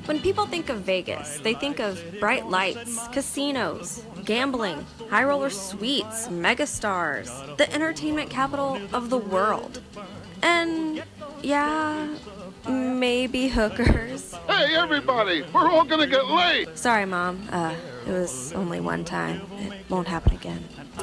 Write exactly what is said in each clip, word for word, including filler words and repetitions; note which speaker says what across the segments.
Speaker 1: When people think of Vegas, they think of bright lights, casinos, gambling, high roller suites, megastars, the entertainment capital of the world. And, yeah, maybe hookers.
Speaker 2: Hey, everybody, we're all gonna get laid.
Speaker 1: Sorry, Mom. Uh, it was only one time. It won't happen again.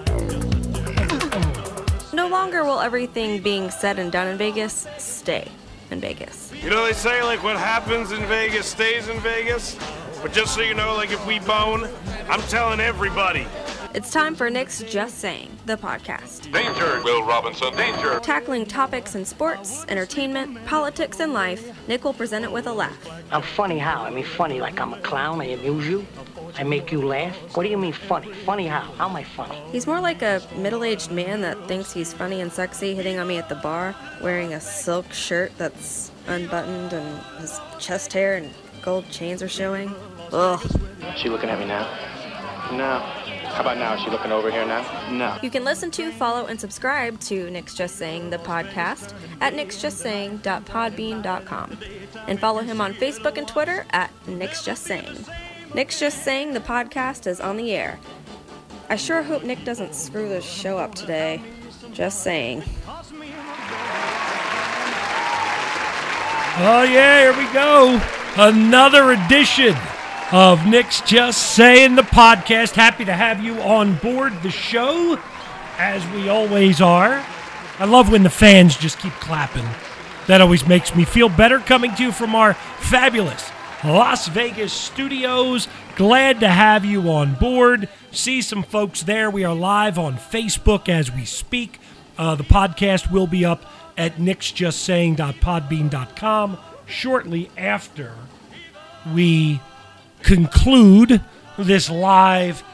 Speaker 1: No longer will everything being said and done in Vegas stay in Vegas.
Speaker 3: You know, they say, like, what happens in Vegas stays in Vegas. But just so you know, like, if we bone, I'm telling everybody.
Speaker 1: It's time for Nick's Just Saying, the podcast.
Speaker 2: Danger, Will Robinson, danger.
Speaker 1: Tackling topics in sports, entertainment, politics, and life, Nick will present it with a laugh.
Speaker 4: I'm funny how? I mean funny like I'm a clown, I amuse you? I make you laugh? What do you mean funny? Funny how? How am I funny?
Speaker 1: He's more like a middle-aged man that thinks he's funny and sexy hitting on me at the bar, wearing a silk shirt that's unbuttoned and his chest hair and gold chains are showing. Ugh.
Speaker 5: Is she looking at me now? No. How about now? Is she looking over here now? No.
Speaker 1: You can listen to, follow, and subscribe to Nick's Just Saying, the podcast, at nick's just saying dot podbean dot com. And follow him on Facebook and Twitter at Nick's Just Saying. Nick's Just Saying, the podcast, is on the air. I sure hope Nick doesn't screw this show up today. Just saying.
Speaker 6: Oh, yeah, here we go. Another edition of Nick's Just Saying, the podcast. Happy to have you on board the show, as we always are. I love when the fans just keep clapping. That always makes me feel better. Coming to you from our fabulous Las Vegas studios. Glad to have you on board. See some folks there. We are live on Facebook as we speak. Uh, the podcast will be up at nick's just saying dot podbean dot com shortly after we conclude this live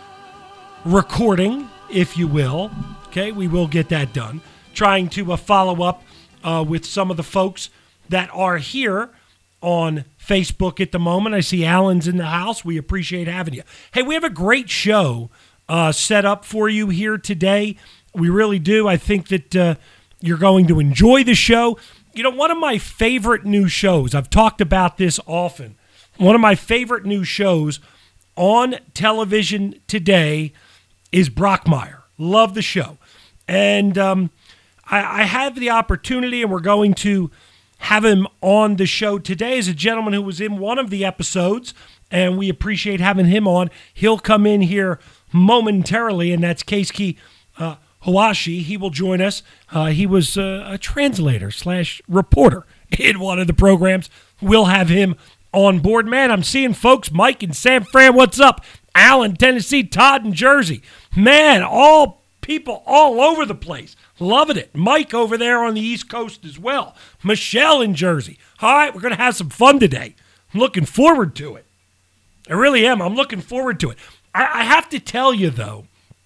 Speaker 6: recording, if you will. Okay, we will get that done. Trying to uh, follow up uh, with some of the folks that are here on Facebook at the moment. I see Alan's in the house. We appreciate having you. Hey, we have a great show uh, set up for you here today. We really do. I think that uh, you're going to enjoy the show. You know, one of my favorite new shows, I've talked about this often, one of my favorite new shows on television today is Brockmire. Love the show. And um, I, I have the opportunity, and we're going to have him on the show today, as a gentleman who was in one of the episodes, and we appreciate having him on. He'll come in here momentarily, and that's Keisuke uh, Hawashi. He will join us. Uh, he was uh, a translator slash reporter in one of the programs. We'll have him on board. Man, I'm seeing folks, Mike in San Fran, what's up? Alan, Tennessee, Todd in Jersey. Man, all people all over the place. Loving it. Mike over there on the East Coast as well. Michelle in Jersey. All right, we're going to have some fun today. I'm looking forward to it. I really am. I'm looking forward to it. I, I have to tell you, though,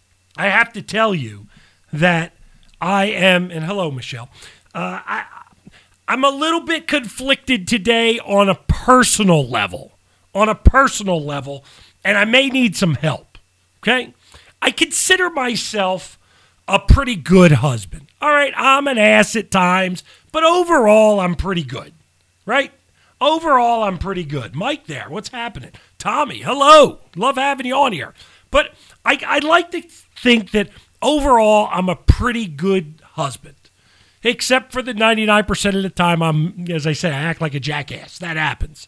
Speaker 6: I have to tell you that I am, and hello, Michelle, uh, I, I'm a little bit conflicted today on a personal level, on a personal level, and I may need some help, okay? I consider myself a pretty good husband. All right, I'm an ass at times, but overall, I'm pretty good, right? Overall, I'm pretty good. Mike there, what's happening? Tommy, hello. Love having you on here. But I, I'd like to think that overall, I'm a pretty good husband, except for the ninety-nine percent of the time I'm, as I say, I act like a jackass. That happens.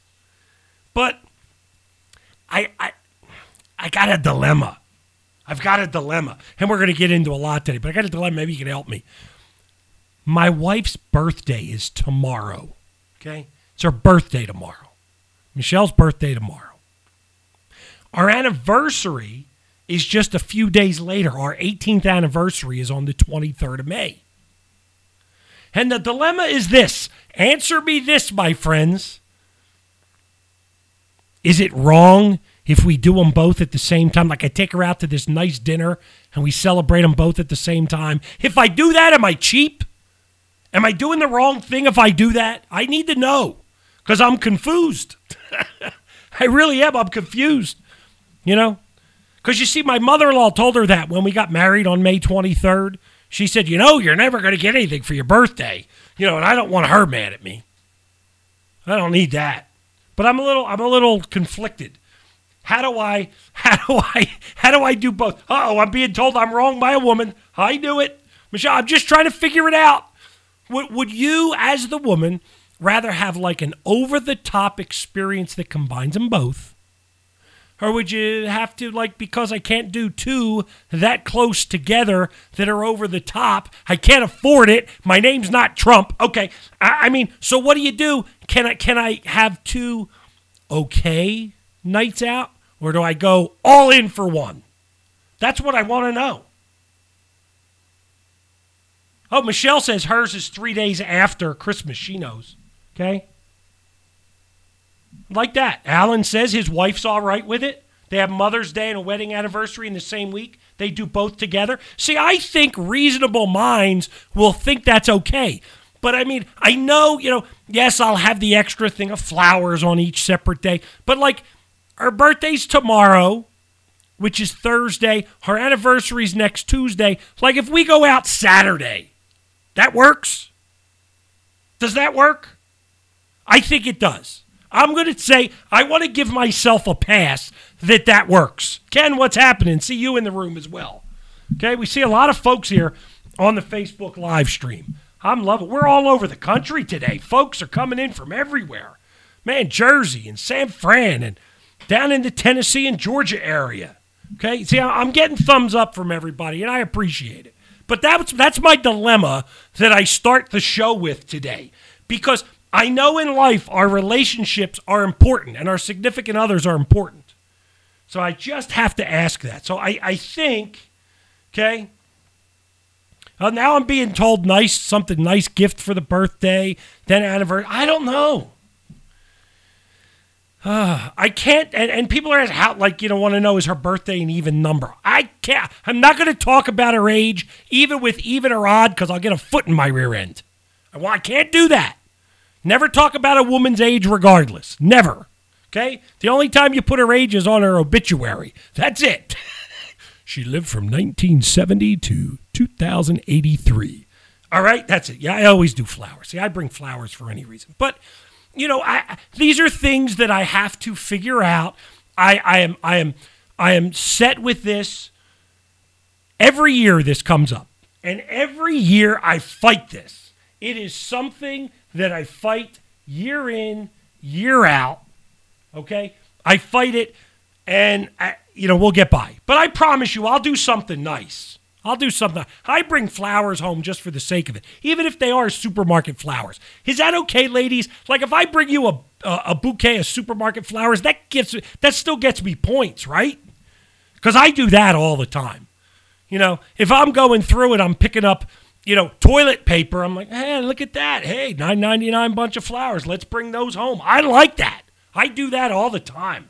Speaker 6: But I, I, I got a dilemma. I've got a dilemma, and we're going to get into a lot today, but I got a dilemma. Maybe you can help me. My wife's birthday is tomorrow, okay? It's her birthday tomorrow. Michelle's birthday tomorrow. Our anniversary is just a few days later. Our eighteenth anniversary is on the twenty-third of May. And the dilemma is this. Answer me this, my friends. Is it wrong if we do them both at the same time? Like I take her out to this nice dinner and we celebrate them both at the same time. If I do that, am I cheap? Am I doing the wrong thing if I do that? I need to know because I'm confused. I really am. I'm confused. You know? Because you see, my mother-in-law told her that when we got married on May twenty-third. She said, you know, you're never going to get anything for your birthday. You know, and I don't want her mad at me. I don't need that. but I'm a little I'm a little conflicted. How do I how do I how do I do both? Uh-oh, I'm being told I'm wrong by a woman. I knew it. Michelle, I'm just trying to figure it out. Would would you, as the woman, rather have like an over-the-top experience that combines them both? Or would you have to, like, because I can't do two that close together that are over the top, I can't afford it, my name's not Trump. Okay, I, I mean, so what do you do? Can I can I have two okay nights out? Or do I go all in for one? That's what I want to know. Oh, Michelle says hers is three days after Christmas. She knows. Okay? Like that. Alan says his wife's all right with it. They have Mother's Day and a wedding anniversary in the same week. They do both together. See, I think reasonable minds will think that's okay. But I mean, I know, you know, yes, I'll have the extra thing of flowers on each separate day. But like, her birthday's tomorrow, which is Thursday. Her anniversary's next Tuesday. Like, if we go out Saturday, that works? Does that work? I think it does. I'm going to say I want to give myself a pass that that works. Ken, what's happening? See you in the room as well. Okay, we see a lot of folks here on the Facebook live stream. I'm loving it. We're all over the country today. Folks are coming in from everywhere. Man, Jersey and San Fran and down in the Tennessee and Georgia area. Okay, see, I'm getting thumbs up from everybody, and I appreciate it. But that's, that's my dilemma that I start the show with today. Because I know in life our relationships are important and our significant others are important. So I just have to ask that. So I, I think, okay, uh, now I'm being told nice, something nice gift for the birthday, then anniversary. I don't know. Uh, I can't, and, and people are asking how, like, you know, want to know, is her birthday an even number? I can't, I'm not going to talk about her age, even with even or odd, because I'll get a foot in my rear end. Well, I can't do that. Never talk about a woman's age regardless. Never. Okay? The only time you put her age is on her obituary. That's it. She lived from nineteen seventy to two thousand eighty-three. All right? That's it. Yeah, I always do flowers. See, I bring flowers for any reason. But, you know, I, these are things that I have to figure out. I, I am I am I am set with this. Every year this comes up. And every year I fight this. It is something that I fight year in, year out, okay? I fight it, and, I, you know, we'll get by. But I promise you, I'll do something nice. I'll do something. I bring flowers home just for the sake of it, even if they are supermarket flowers. Is that okay, ladies? Like, if I bring you a, a, a bouquet of supermarket flowers, that gets that still gets me points, right? Because I do that all the time. You know, if I'm going through it, I'm picking up, you know, toilet paper. I'm like, hey, look at that. Hey, nine ninety-nine bunch of flowers. Let's bring those home. I like that. I do that all the time.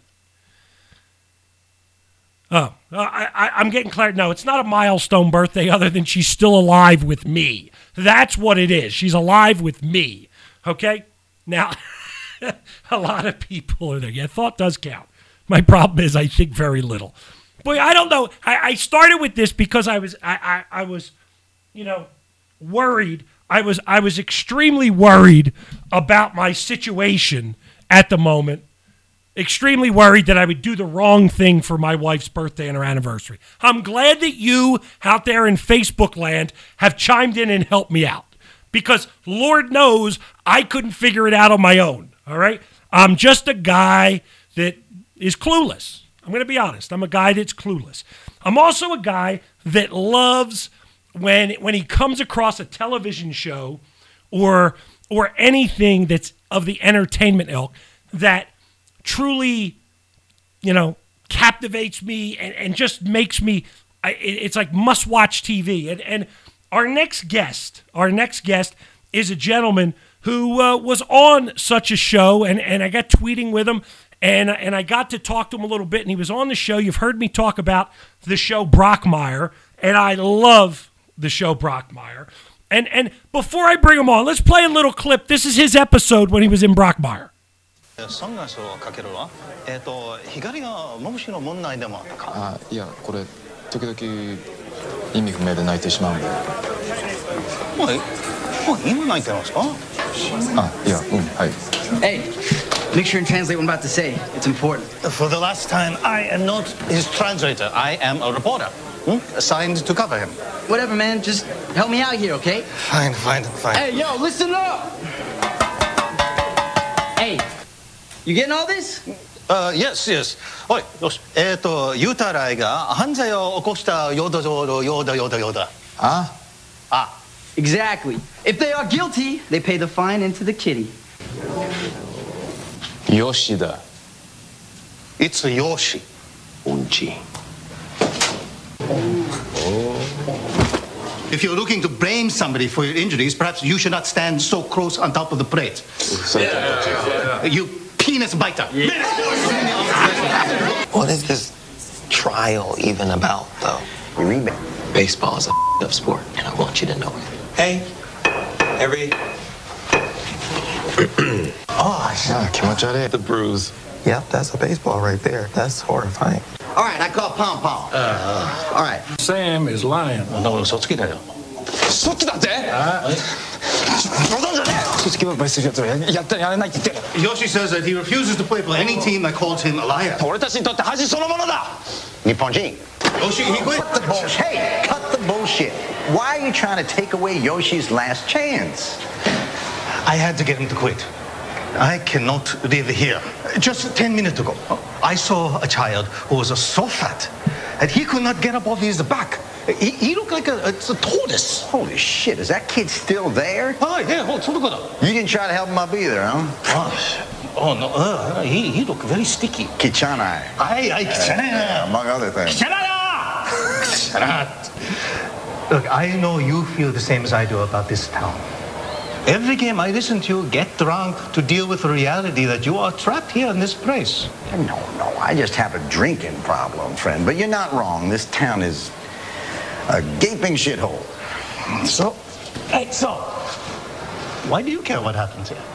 Speaker 6: Oh, I, I, I'm getting clarity. No, it's not a milestone birthday other than she's still alive with me. That's what it is. She's alive with me. Okay? Now, a lot of people are there. Yeah, thought does count. My problem is I think very little. Boy, I don't know. I, I started with this because I was, I, I, I was, you know, worried. I was I was extremely worried about my situation at the moment. Extremely worried that I would do the wrong thing for my wife's birthday and her anniversary. I'm glad that you out there in Facebook land have chimed in and helped me out. Because Lord knows I couldn't figure it out on my own. All right? I'm just a guy that is clueless. I'm going to be honest. I'm a guy that's clueless. I'm also a guy that loves when when he comes across a television show or or anything that's of the entertainment ilk that truly, you know, captivates me and, and just makes me, I, it's like must-watch T V. And, and our next guest, our next guest is a gentleman who uh, was on such a show, and, and I got tweeting with him, and, and I got to talk to him a little bit, and he was on the show. You've heard me talk about the show Brockmire, and I love the show Brockmire. And, and before I bring him on, let's play a little clip. This is his episode when he was in Brockmire.
Speaker 7: サングラスをかけるのは、えっと光が目視の問題でもあったか。あ、いやこれ時々意味不明で泣いてしまうんで。はい。今泣いてますか？あ、いやうんはい。Hey,
Speaker 8: Make sure and translate what I'm about to say. It's important.
Speaker 7: For the last time, I am not his translator. I am a reporter. Hmm? Assigned to cover him.
Speaker 8: Whatever, man. Just help me out here, okay?
Speaker 7: Fine, fine, fine.
Speaker 8: Hey, yo, listen up! Hey, you getting all this?
Speaker 7: Uh, yes, yes. おい、よし。えっと、ユタライが犯罪を起こしたようだようだようだようだようだ。あ? Ah.
Speaker 8: Exactly. If they are guilty, they pay the fine into the kitty.
Speaker 7: Yoshida. It's Yoshi.
Speaker 9: Unchi.
Speaker 7: If you're looking to blame somebody for your injuries, perhaps you should not stand so close on top of the plate. Yeah. You penis biter. Yeah.
Speaker 9: What is this trial even about, though? You read baseball is a up sport, and I want you to know it.
Speaker 7: Hey, every.
Speaker 9: Oh, yeah, the bruise. Yep, that's a baseball right there. That's horrifying.
Speaker 10: All right, I call Pom Pom. Uh, all right.
Speaker 3: Sam is lying.
Speaker 7: No, 嘘つきだよ。
Speaker 9: そっちだって？冗談じゃねえ。そっち決めばするやつはやったやれないって言ってる。
Speaker 7: Yoshi says that he refuses to play for any team that calls him a liar.
Speaker 9: 俺たちにとって恥そのものだ。
Speaker 10: 日本人。
Speaker 7: Yoshi, he quit.
Speaker 10: Cut the bullshit. Hey, cut the bullshit. Why are you trying to take away Yoshi's last chance?
Speaker 7: I had to get him to quit. I cannot live here. Just ten minutes ago, I saw a child who was so fat that he could not get up off his back. He, he looked like a, a, a tortoise.
Speaker 10: Holy shit, is that kid still there?
Speaker 7: Oh, yeah, oh,
Speaker 10: you didn't try to help him up either, huh?
Speaker 7: Oh, oh no, uh, he, he looked very sticky.
Speaker 10: Kichanai.
Speaker 7: Aye, aye, kichanai.
Speaker 10: Uh, among other things.
Speaker 7: Kichanai! Look, I know you feel the same as I do about this town. Every game I listen to you get drunk to deal with the reality that you are trapped here in this place.
Speaker 10: No, no, I just have a drinking problem, friend. But you're not wrong. This town is a gaping shithole.
Speaker 7: So, hey, so, why do you care what happens here?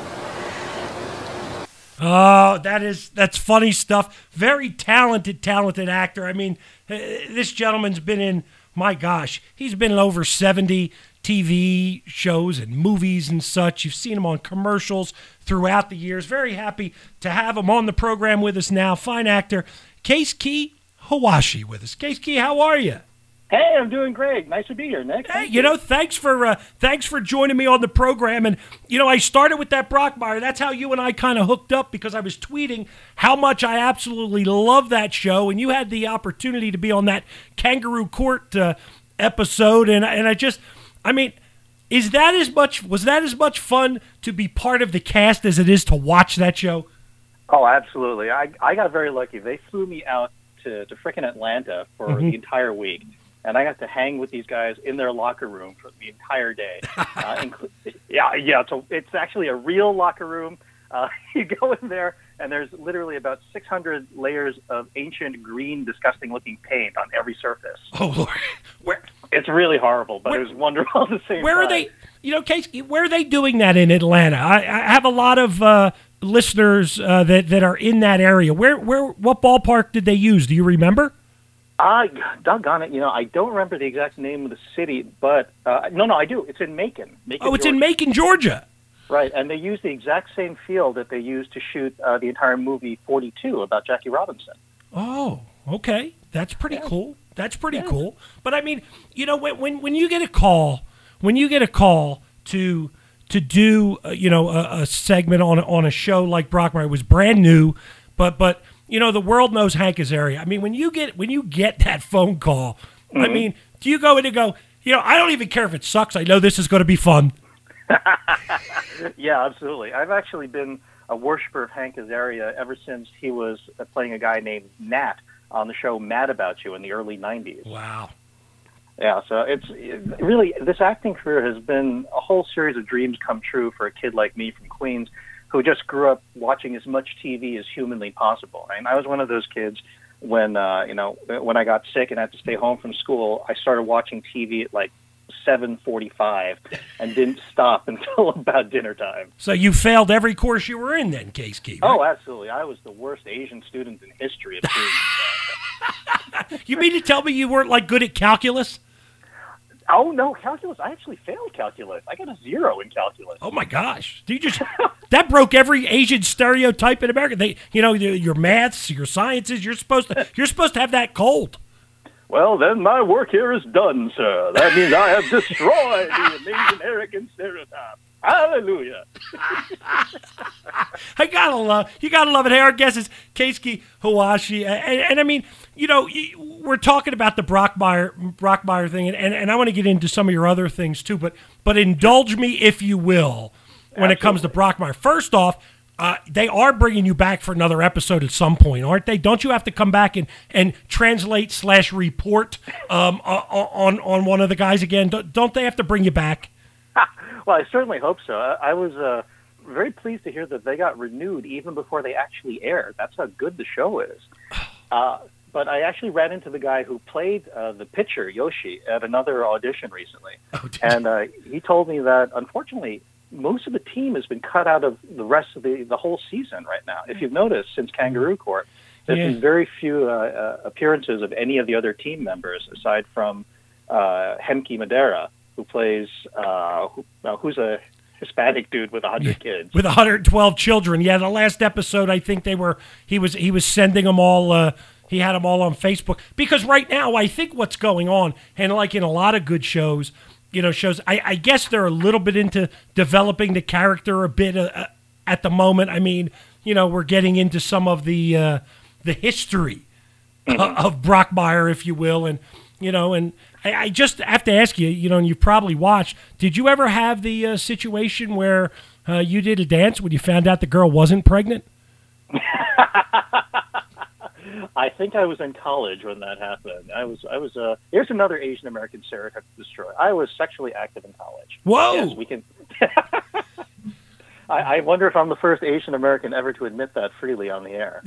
Speaker 6: Oh, that is that's funny stuff. Very talented, talented actor. I mean, uh, this gentleman's been in, my gosh, he's been in over seventy T V shows and movies and such. You've seen him on commercials throughout the years. Very happy to have him on the program with us now. Fine actor, Keisuke Hawashi with us. Keisuke, how are you?
Speaker 11: Hey, I'm doing great. Nice to be here, Nick.
Speaker 6: Hey, you know, thanks for uh, thanks for joining me on the program. And, you know, I started with that Brockmire. That's how you and I kind of hooked up, because I was tweeting how much I absolutely love that show. And you had the opportunity to be on that Kangaroo Court uh, episode. And, and I just, I mean, is that as much, was that as much fun to be part of the cast as it is to watch that show?
Speaker 11: Oh, absolutely. I, I got very lucky. They flew me out to, to frickin' Atlanta for mm-hmm. the entire week. And I got to hang with these guys in their locker room for the entire day. Uh, inclu- yeah, yeah. So it's actually a real locker room. Uh, you go in there, and there's literally about six hundred layers of ancient, green, disgusting-looking paint on every surface.
Speaker 6: Oh, Lord. Where?
Speaker 11: It's really horrible, but where, it was wonderful at the same
Speaker 6: where
Speaker 11: time.
Speaker 6: Where are they, you know, Case, where are they doing that in Atlanta? I, I have a lot of uh, listeners uh, that, that are in that area. Where, where, what ballpark did they use? Do you remember?
Speaker 11: Uh, doggone it, you know, I don't remember the exact name of the city, but, uh, no, no, I do. It's in Macon. Macon
Speaker 6: oh, it's
Speaker 11: Georgia.
Speaker 6: in Macon, Georgia.
Speaker 11: Right, and they use the exact same field that they used to shoot uh, the entire movie forty-two about Jackie Robinson.
Speaker 6: Oh, okay. That's pretty
Speaker 11: yeah.
Speaker 6: cool. That's pretty
Speaker 11: yeah.
Speaker 6: cool. But, I mean, you know, when when, when you get a call, when you get a call to to do, uh, you know, a, a segment on, on a show like Brockmire, it was brand new, but but... You know, the world knows Hank Azaria. I mean, when you get when you get that phone call, mm-hmm. I mean, do you go in and go, you know, I don't even care if it sucks. I know this is going to be fun.
Speaker 11: Yeah, absolutely. I've actually been a worshiper of Hank Azaria ever since he was playing a guy named Nat on the show Mad About You in the early nineties.
Speaker 6: Wow.
Speaker 11: Yeah, so it's it, really, this acting career has been a whole series of dreams come true for a kid like me from Queens, who just grew up watching as much T V as humanly possible. And I was one of those kids when, uh, you know, when I got sick and had to stay home from school, I started watching T V at like seven forty-five and didn't stop until about dinner time.
Speaker 6: So you failed every course you were in then, Keisuke, right?
Speaker 11: Oh, absolutely. I was the worst Asian student in history of students.
Speaker 6: You mean to tell me you weren't like good at calculus?
Speaker 11: Oh, no, calculus. I actually failed calculus. I got a zero in calculus.
Speaker 6: Oh, my gosh. Do you just that broke every Asian stereotype in America. They, you know, your maths, your sciences, you're supposed to you're supposed to have that cold.
Speaker 11: Well, then my work here is done, sir. That means I have destroyed the amazing American stereotype. Hallelujah.
Speaker 6: I gotta love you. Gotta love it. Hey, our guest is Keisuke Hawashi, and, and I mean, you know, we're talking about the Brockmire Brockmire thing, and, and, and I want to get into some of your other things too. But but indulge me, if you will, when Absolutely. It comes to Brockmire. First off, uh, they are bringing you back for another episode at some point, aren't they? Don't you have to come back and, and translate slash report um, on on one of the guys again? Don't they have to bring you back?
Speaker 11: Well, I certainly hope so. I, I was uh, very pleased to hear that they got renewed even before they actually aired. That's how good the show is. Uh, but I actually ran into the guy who played uh, the pitcher, Yoshi, at another audition recently. Oh, and uh, he told me that, unfortunately, most of the team has been cut out of the rest of the, the whole season right now. If you've noticed, since Kangaroo Court, there's yeah. been very few uh, uh, appearances of any of the other team members, aside from uh, Hemki Madera, who plays, uh, who, uh, who's a Hispanic dude with a hundred yeah, kids,
Speaker 6: with a hundred twelve children. Yeah, the last episode, I think they were. He was he was sending them all. Uh, he had them all on Facebook because right now, I think what's going on, and like in a lot of good shows, you know, shows. I, I guess they're a little bit into developing the character a bit uh, at the moment. I mean, you know, we're getting into some of the uh, the history mm-hmm. uh, of Brockmire, if you will, and you know, and. I just have to ask you, you know, and you've probably watched, did you ever have the uh, situation where uh, you did a dance when you found out the girl wasn't pregnant?
Speaker 11: I think I was in college when that happened. I was, I was, uh, here's another Asian American stereotype to destroy. I was sexually active in college.
Speaker 6: Whoa!
Speaker 11: Yes, we can. I, I wonder if I'm the first Asian American ever to admit that freely on the air.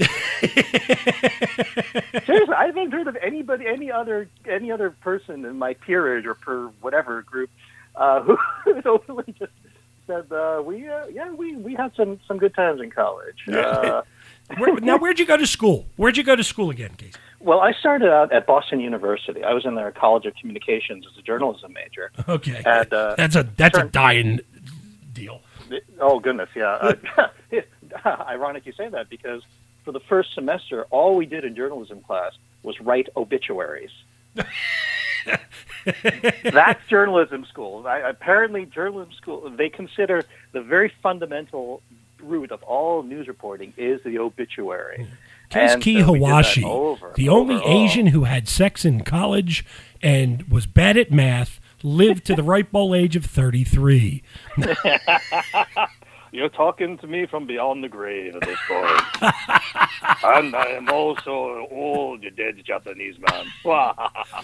Speaker 11: Seriously, I haven't heard of anybody, any other, any other person in my peerage or per whatever group uh, who openly just said, uh, "We, uh, yeah, we, we had some, some good times in college." Uh,
Speaker 6: Where, now, where'd you go to school? Where'd you go to school again, Casey?
Speaker 11: Well, I started out at Boston University. I was in their College of Communications as a journalism major.
Speaker 6: Okay,
Speaker 11: and, uh,
Speaker 6: that's a that's turned, a dying deal.
Speaker 11: Oh, goodness, yeah. Uh, ironic you say that because for the first semester, all we did in journalism class was write obituaries. That's journalism school. I, apparently, journalism school, they consider the very fundamental root of all news reporting is the obituary.
Speaker 6: Keisuke so Hawashi, over, the over, only oh. Asian who had sex in college and was bad at math, lived to the ripe old age of thirty-three.
Speaker 11: You're talking to me from beyond the grave at this point. And I am also old, you dead Japanese man.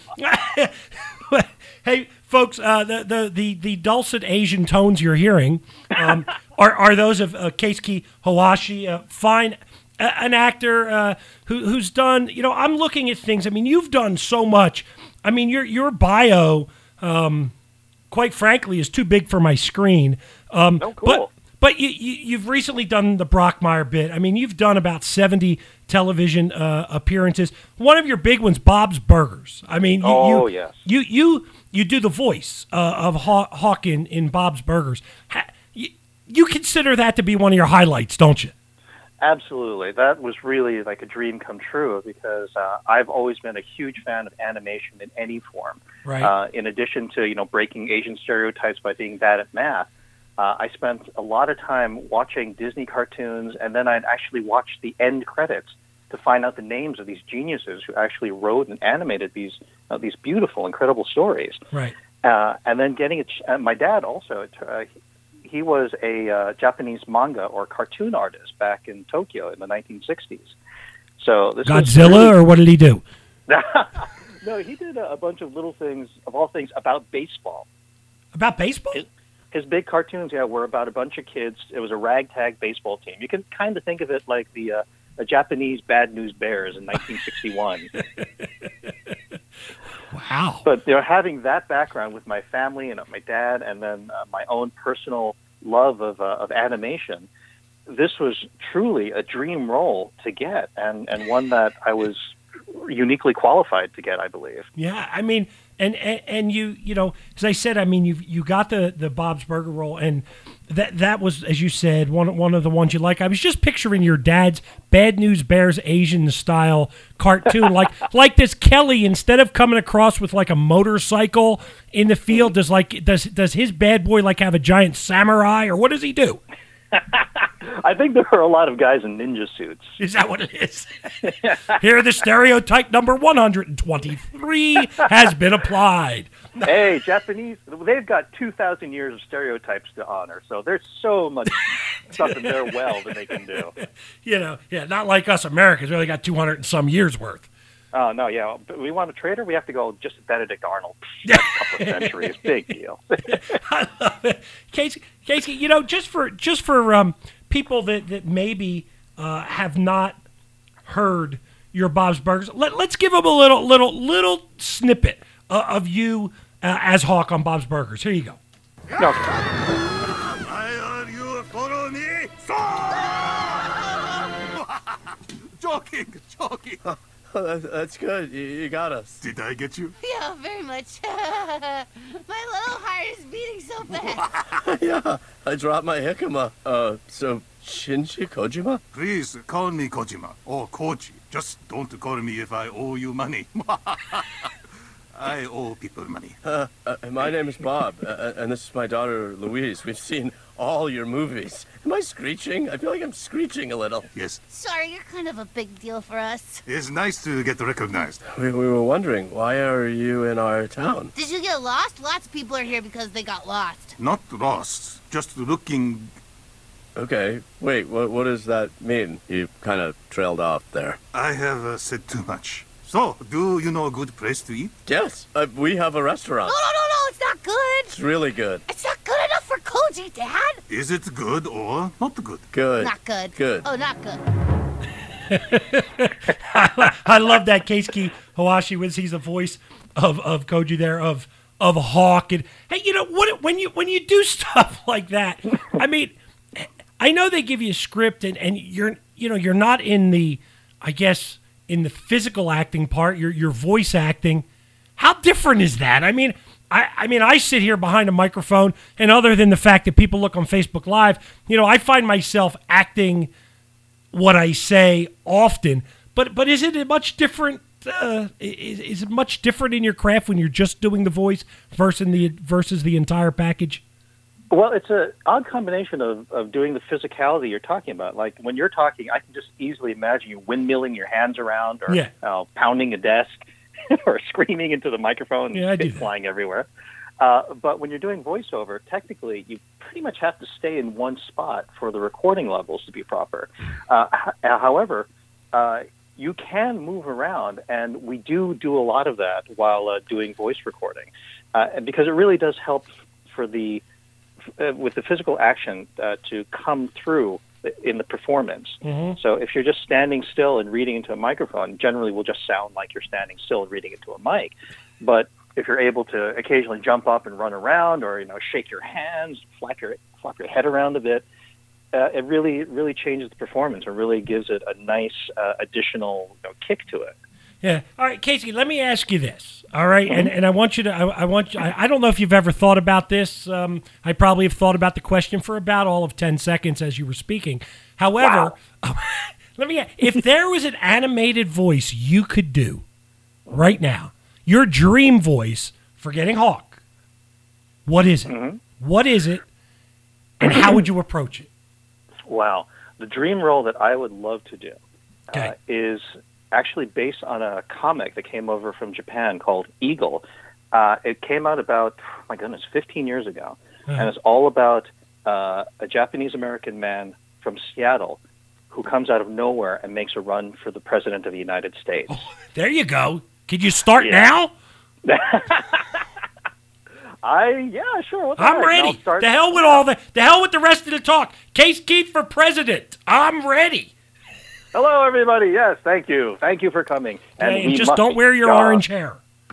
Speaker 6: Hey, folks, uh, the, the, the, the dulcet Asian tones you're hearing um, are, are those of uh, Keisuke Hawashi, a fine uh, an actor uh, who, who's done, you know, I'm looking at things. I mean, you've done so much. I mean, your your bio... Um, quite frankly, is too big for my screen. Um,
Speaker 11: oh, cool.
Speaker 6: But, but you, you, you've recently done the Brockmire bit. I mean, you've done about seventy television uh, appearances. One of your big ones, Bob's Burgers. I mean, you,
Speaker 11: oh,
Speaker 6: you,
Speaker 11: yes.
Speaker 6: you, you, you do the voice uh, of Haw- Hawk in, in Bob's Burgers. Ha, you, you consider that to be one of your highlights, don't you?
Speaker 11: Absolutely. That was really like a dream come true because uh, I've always been a huge fan of animation in any form.
Speaker 6: Right.
Speaker 11: Uh, in addition to, you know, breaking Asian stereotypes by being bad at math, uh, I spent a lot of time watching Disney cartoons, and then I'd actually watch the end credits to find out the names of these geniuses who actually wrote and animated these uh, these beautiful, incredible stories.
Speaker 6: Right.
Speaker 11: Uh, and then getting it, uh, my dad also, uh, he was a uh, Japanese manga or cartoon artist back in Tokyo in the nineteen sixties. So this
Speaker 6: Godzilla,
Speaker 11: really...
Speaker 6: or what did he do?
Speaker 11: No, he did a, a bunch of little things, of all things, about baseball.
Speaker 6: About baseball?
Speaker 11: His, his big cartoons, yeah, were about a bunch of kids. It was a ragtag baseball team. You can kind of think of it like the uh, the Japanese Bad News Bears in nineteen sixty-one.
Speaker 6: Wow.
Speaker 11: But you know, having that background with my family and my dad, and then uh, my own personal love of uh, of animation, this was truly a dream role to get, and, and one that I was uniquely qualified to get, I believe.
Speaker 6: Yeah, I mean, and and, and you you know, as I said, I mean, you you got the, the Bob's Burger Roll, and that that was, as you said, one one of the ones you like. I was just picturing your dad's Bad News Bears Asian style cartoon, like like this Kelly, instead of coming across with like a motorcycle in the field, does like does does his bad boy like have a giant samurai, or what does he do?
Speaker 11: I think there are a lot of guys in ninja suits.
Speaker 6: Is that what it is? Here, the stereotype number one hundred twenty-three has been applied.
Speaker 11: Hey, Japanese, they've got two thousand years of stereotypes to honor, so there's so much stuff in their well that they can do.
Speaker 6: You know, yeah, not like us Americans. We only got two hundred and some years worth.
Speaker 11: Oh, no, yeah. But we want a traitor, we have to go just Benedict Arnold. That's a couple of centuries. Big deal.
Speaker 6: I love it. Casey, Casey, you know, just for just for um, people that, that maybe uh, have not heard your Bob's Burgers, let, let's give them a little little little snippet uh, of you uh, as Hawk on Bob's Burgers. Here you go.
Speaker 11: No.
Speaker 12: Why are you follow me? Joking, joking.
Speaker 13: Oh, that's good. You, you got us.
Speaker 12: Did I get you?
Speaker 14: Yeah, very much. My little heart is beating so fast.
Speaker 13: Yeah, I dropped my jicama. Uh, so Shinji Kojima?
Speaker 12: Please call me Kojima or Koji. Just don't call me if I owe you money. I owe people money.
Speaker 13: Uh, uh, my name is Bob, uh, and this is my daughter Louise. We've seen all your movies. Am I screeching? I feel like I'm screeching a little.
Speaker 12: Yes.
Speaker 14: Sorry, you're kind of a big deal for us.
Speaker 12: It's nice to get recognized.
Speaker 13: We, we were wondering, why are you in our town?
Speaker 14: Did you get lost? Lots of people are here because they got lost.
Speaker 12: Not lost, just looking...
Speaker 13: Okay, wait, what, what does that mean? You kind of trailed off there.
Speaker 12: I have uh, said too much. So, do you know a good place to eat?
Speaker 13: Yes, uh, we have a restaurant.
Speaker 14: No, no, no, no, it's not good.
Speaker 13: It's really good.
Speaker 14: It's not good enough for Koji, Dad.
Speaker 12: Is it good or not good?
Speaker 13: Good.
Speaker 14: Not good.
Speaker 13: Good.
Speaker 14: Oh, not good.
Speaker 6: I, I love that Keisuke Hawashi when he's the voice of, of Koji there, of of Hawk. And hey, you know what? When you when you do stuff like that, I mean, I know they give you a script, and, and you're you know you're not in the, I guess, in the physical acting part. You're you're voice acting. How different is that? I mean, I, I mean, I sit here behind a microphone, and other than the fact that people look on Facebook Live, you know, I find myself acting what I say often. But but is it a much different? Uh, is, is it much different in your craft when you're just doing the voice versus the versus the entire package?
Speaker 11: Well, it's an odd combination of, of doing the physicality you're talking about. Like when you're talking, I can just easily imagine you windmilling your hands around, or
Speaker 6: yeah.
Speaker 11: uh, pounding a desk, or screaming into the microphone,
Speaker 6: yeah,
Speaker 11: and flying everywhere. Uh, but when you're doing voiceover, technically, you pretty much have to stay in one spot for the recording levels to be proper. Uh, h- however, uh, you can move around, and we do do a lot of that while uh, doing voice recording, uh, and because it really does help for the uh, with the physical action uh, to come through in the performance.
Speaker 6: Mm-hmm.
Speaker 11: So if you're just standing still and reading into a microphone, generally will just sound like you're standing still and reading into a mic. But if you're able to occasionally jump up and run around, or you know, shake your hands, flap your flap your head around a bit, uh, it really really changes the performance and really gives it a nice uh, additional you know, kick to it.
Speaker 6: Yeah. All right, Casey, let me ask you this. All right, and, and I want you to, I, I want you, I, I don't know if you've ever thought about this. Um, I probably have thought about the question for about all of ten seconds as you were speaking. However, wow. let me, if there was an animated voice you could do right now, your dream voice for getting Hawk, what is it?
Speaker 11: Mm-hmm.
Speaker 6: What is it, and how would you approach it?
Speaker 11: Wow. The dream role that I would love to do
Speaker 6: okay.
Speaker 11: uh, is actually based on a comic that came over from Japan called Eagle. Uh, it came out about, oh my goodness, fifteen years ago. Uh-huh. And it's all about uh, a Japanese-American man from Seattle who comes out of nowhere and makes a run for the President of the United States.
Speaker 6: Oh, there you go. Could you start
Speaker 11: yeah.
Speaker 6: now?
Speaker 11: I, yeah, sure. What's
Speaker 6: I'm
Speaker 11: right?
Speaker 6: ready. The hell with all the, the hell with the rest of the talk. Case Keith for president. I'm ready.
Speaker 11: Hello, everybody. Yes, thank you. Thank you for coming.
Speaker 6: And,
Speaker 11: and
Speaker 6: and just don't wear your
Speaker 11: uh,
Speaker 6: orange hair.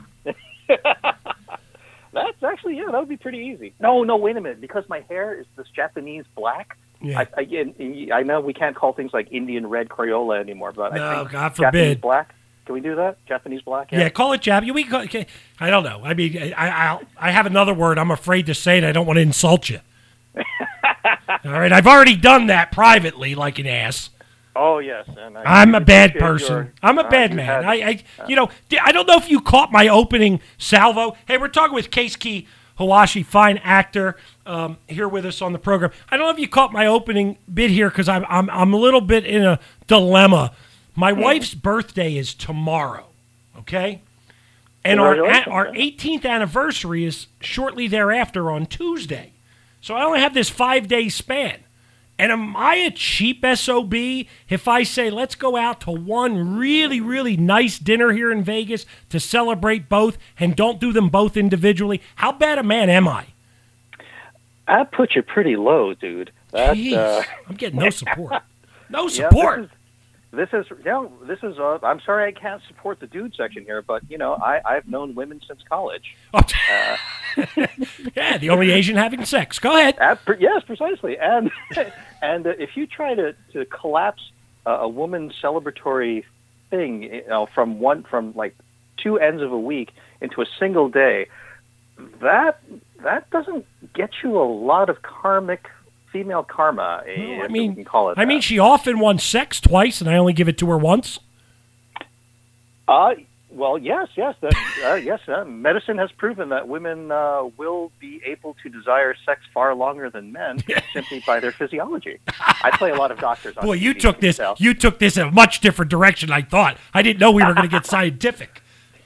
Speaker 11: That's actually, yeah, that would be pretty easy. No, no, wait a minute. Because my hair is this Japanese black,
Speaker 6: yeah.
Speaker 11: I, I, I know we can't call things like Indian red Crayola anymore, but
Speaker 6: no,
Speaker 11: I think
Speaker 6: God
Speaker 11: Japanese
Speaker 6: forbid.
Speaker 11: black. Can we do that? Japanese black?
Speaker 6: Yeah, call it Jap. We call, okay. I don't know. I mean, I I I have another word. I'm afraid to say it. I don't want to insult you. All right, I've already done that privately, like an ass.
Speaker 11: Oh yes, and I
Speaker 6: I'm a bad
Speaker 11: appreciate
Speaker 6: person.
Speaker 11: your-
Speaker 6: I'm a
Speaker 11: uh,
Speaker 6: bad
Speaker 11: you
Speaker 6: man.
Speaker 11: had-
Speaker 6: I, I, you know, I don't know if you caught my opening salvo. Hey, we're talking with Keisuke Hawashi, fine actor, um, here with us on the program. I don't know if you caught my opening bit here because I'm, I'm, I'm a little bit in a dilemma. My
Speaker 11: Hmm.
Speaker 6: wife's birthday is tomorrow. Okay, and our
Speaker 11: Congratulations,
Speaker 6: our
Speaker 11: man.
Speaker 6: eighteenth anniversary is shortly thereafter on Tuesday. So I only have this five day span. And am I a cheap S O B if I say, let's go out to one really, really nice dinner here in Vegas to celebrate both and don't do them both individually? How bad a man am I?
Speaker 11: That puts you pretty low, dude. That,
Speaker 6: Jeez,
Speaker 11: uh,
Speaker 6: I'm getting no support. No
Speaker 11: Yeah,
Speaker 6: support.
Speaker 11: This is, this is you know, this is. Uh, I'm sorry I can't support the dude section here, but you know, I, I've known women since college.
Speaker 6: Oh,
Speaker 11: Uh,
Speaker 6: yeah, the only Asian having sex. Go ahead.
Speaker 11: At, yes, precisely. And and uh, if you try to, to collapse uh, a woman's celebratory thing, you know, from one from like two ends of a week into a single day, that that doesn't get you a lot of karmic female karma.
Speaker 6: No,
Speaker 11: if
Speaker 6: I
Speaker 11: we
Speaker 6: mean,
Speaker 11: can call it.
Speaker 6: I mean,
Speaker 11: that.
Speaker 6: she often won sex twice, and I only give it to her once.
Speaker 11: Uh, well, yes, yes, that, uh, yes. Uh, medicine has proven that women uh, will be able to desire sex far longer than men simply by their physiology. I play a lot of doctors. On
Speaker 6: Boy, you
Speaker 11: T V
Speaker 6: took this.
Speaker 11: myself.
Speaker 6: You took this in a much different direction. I thought. I didn't know we were going to get scientific.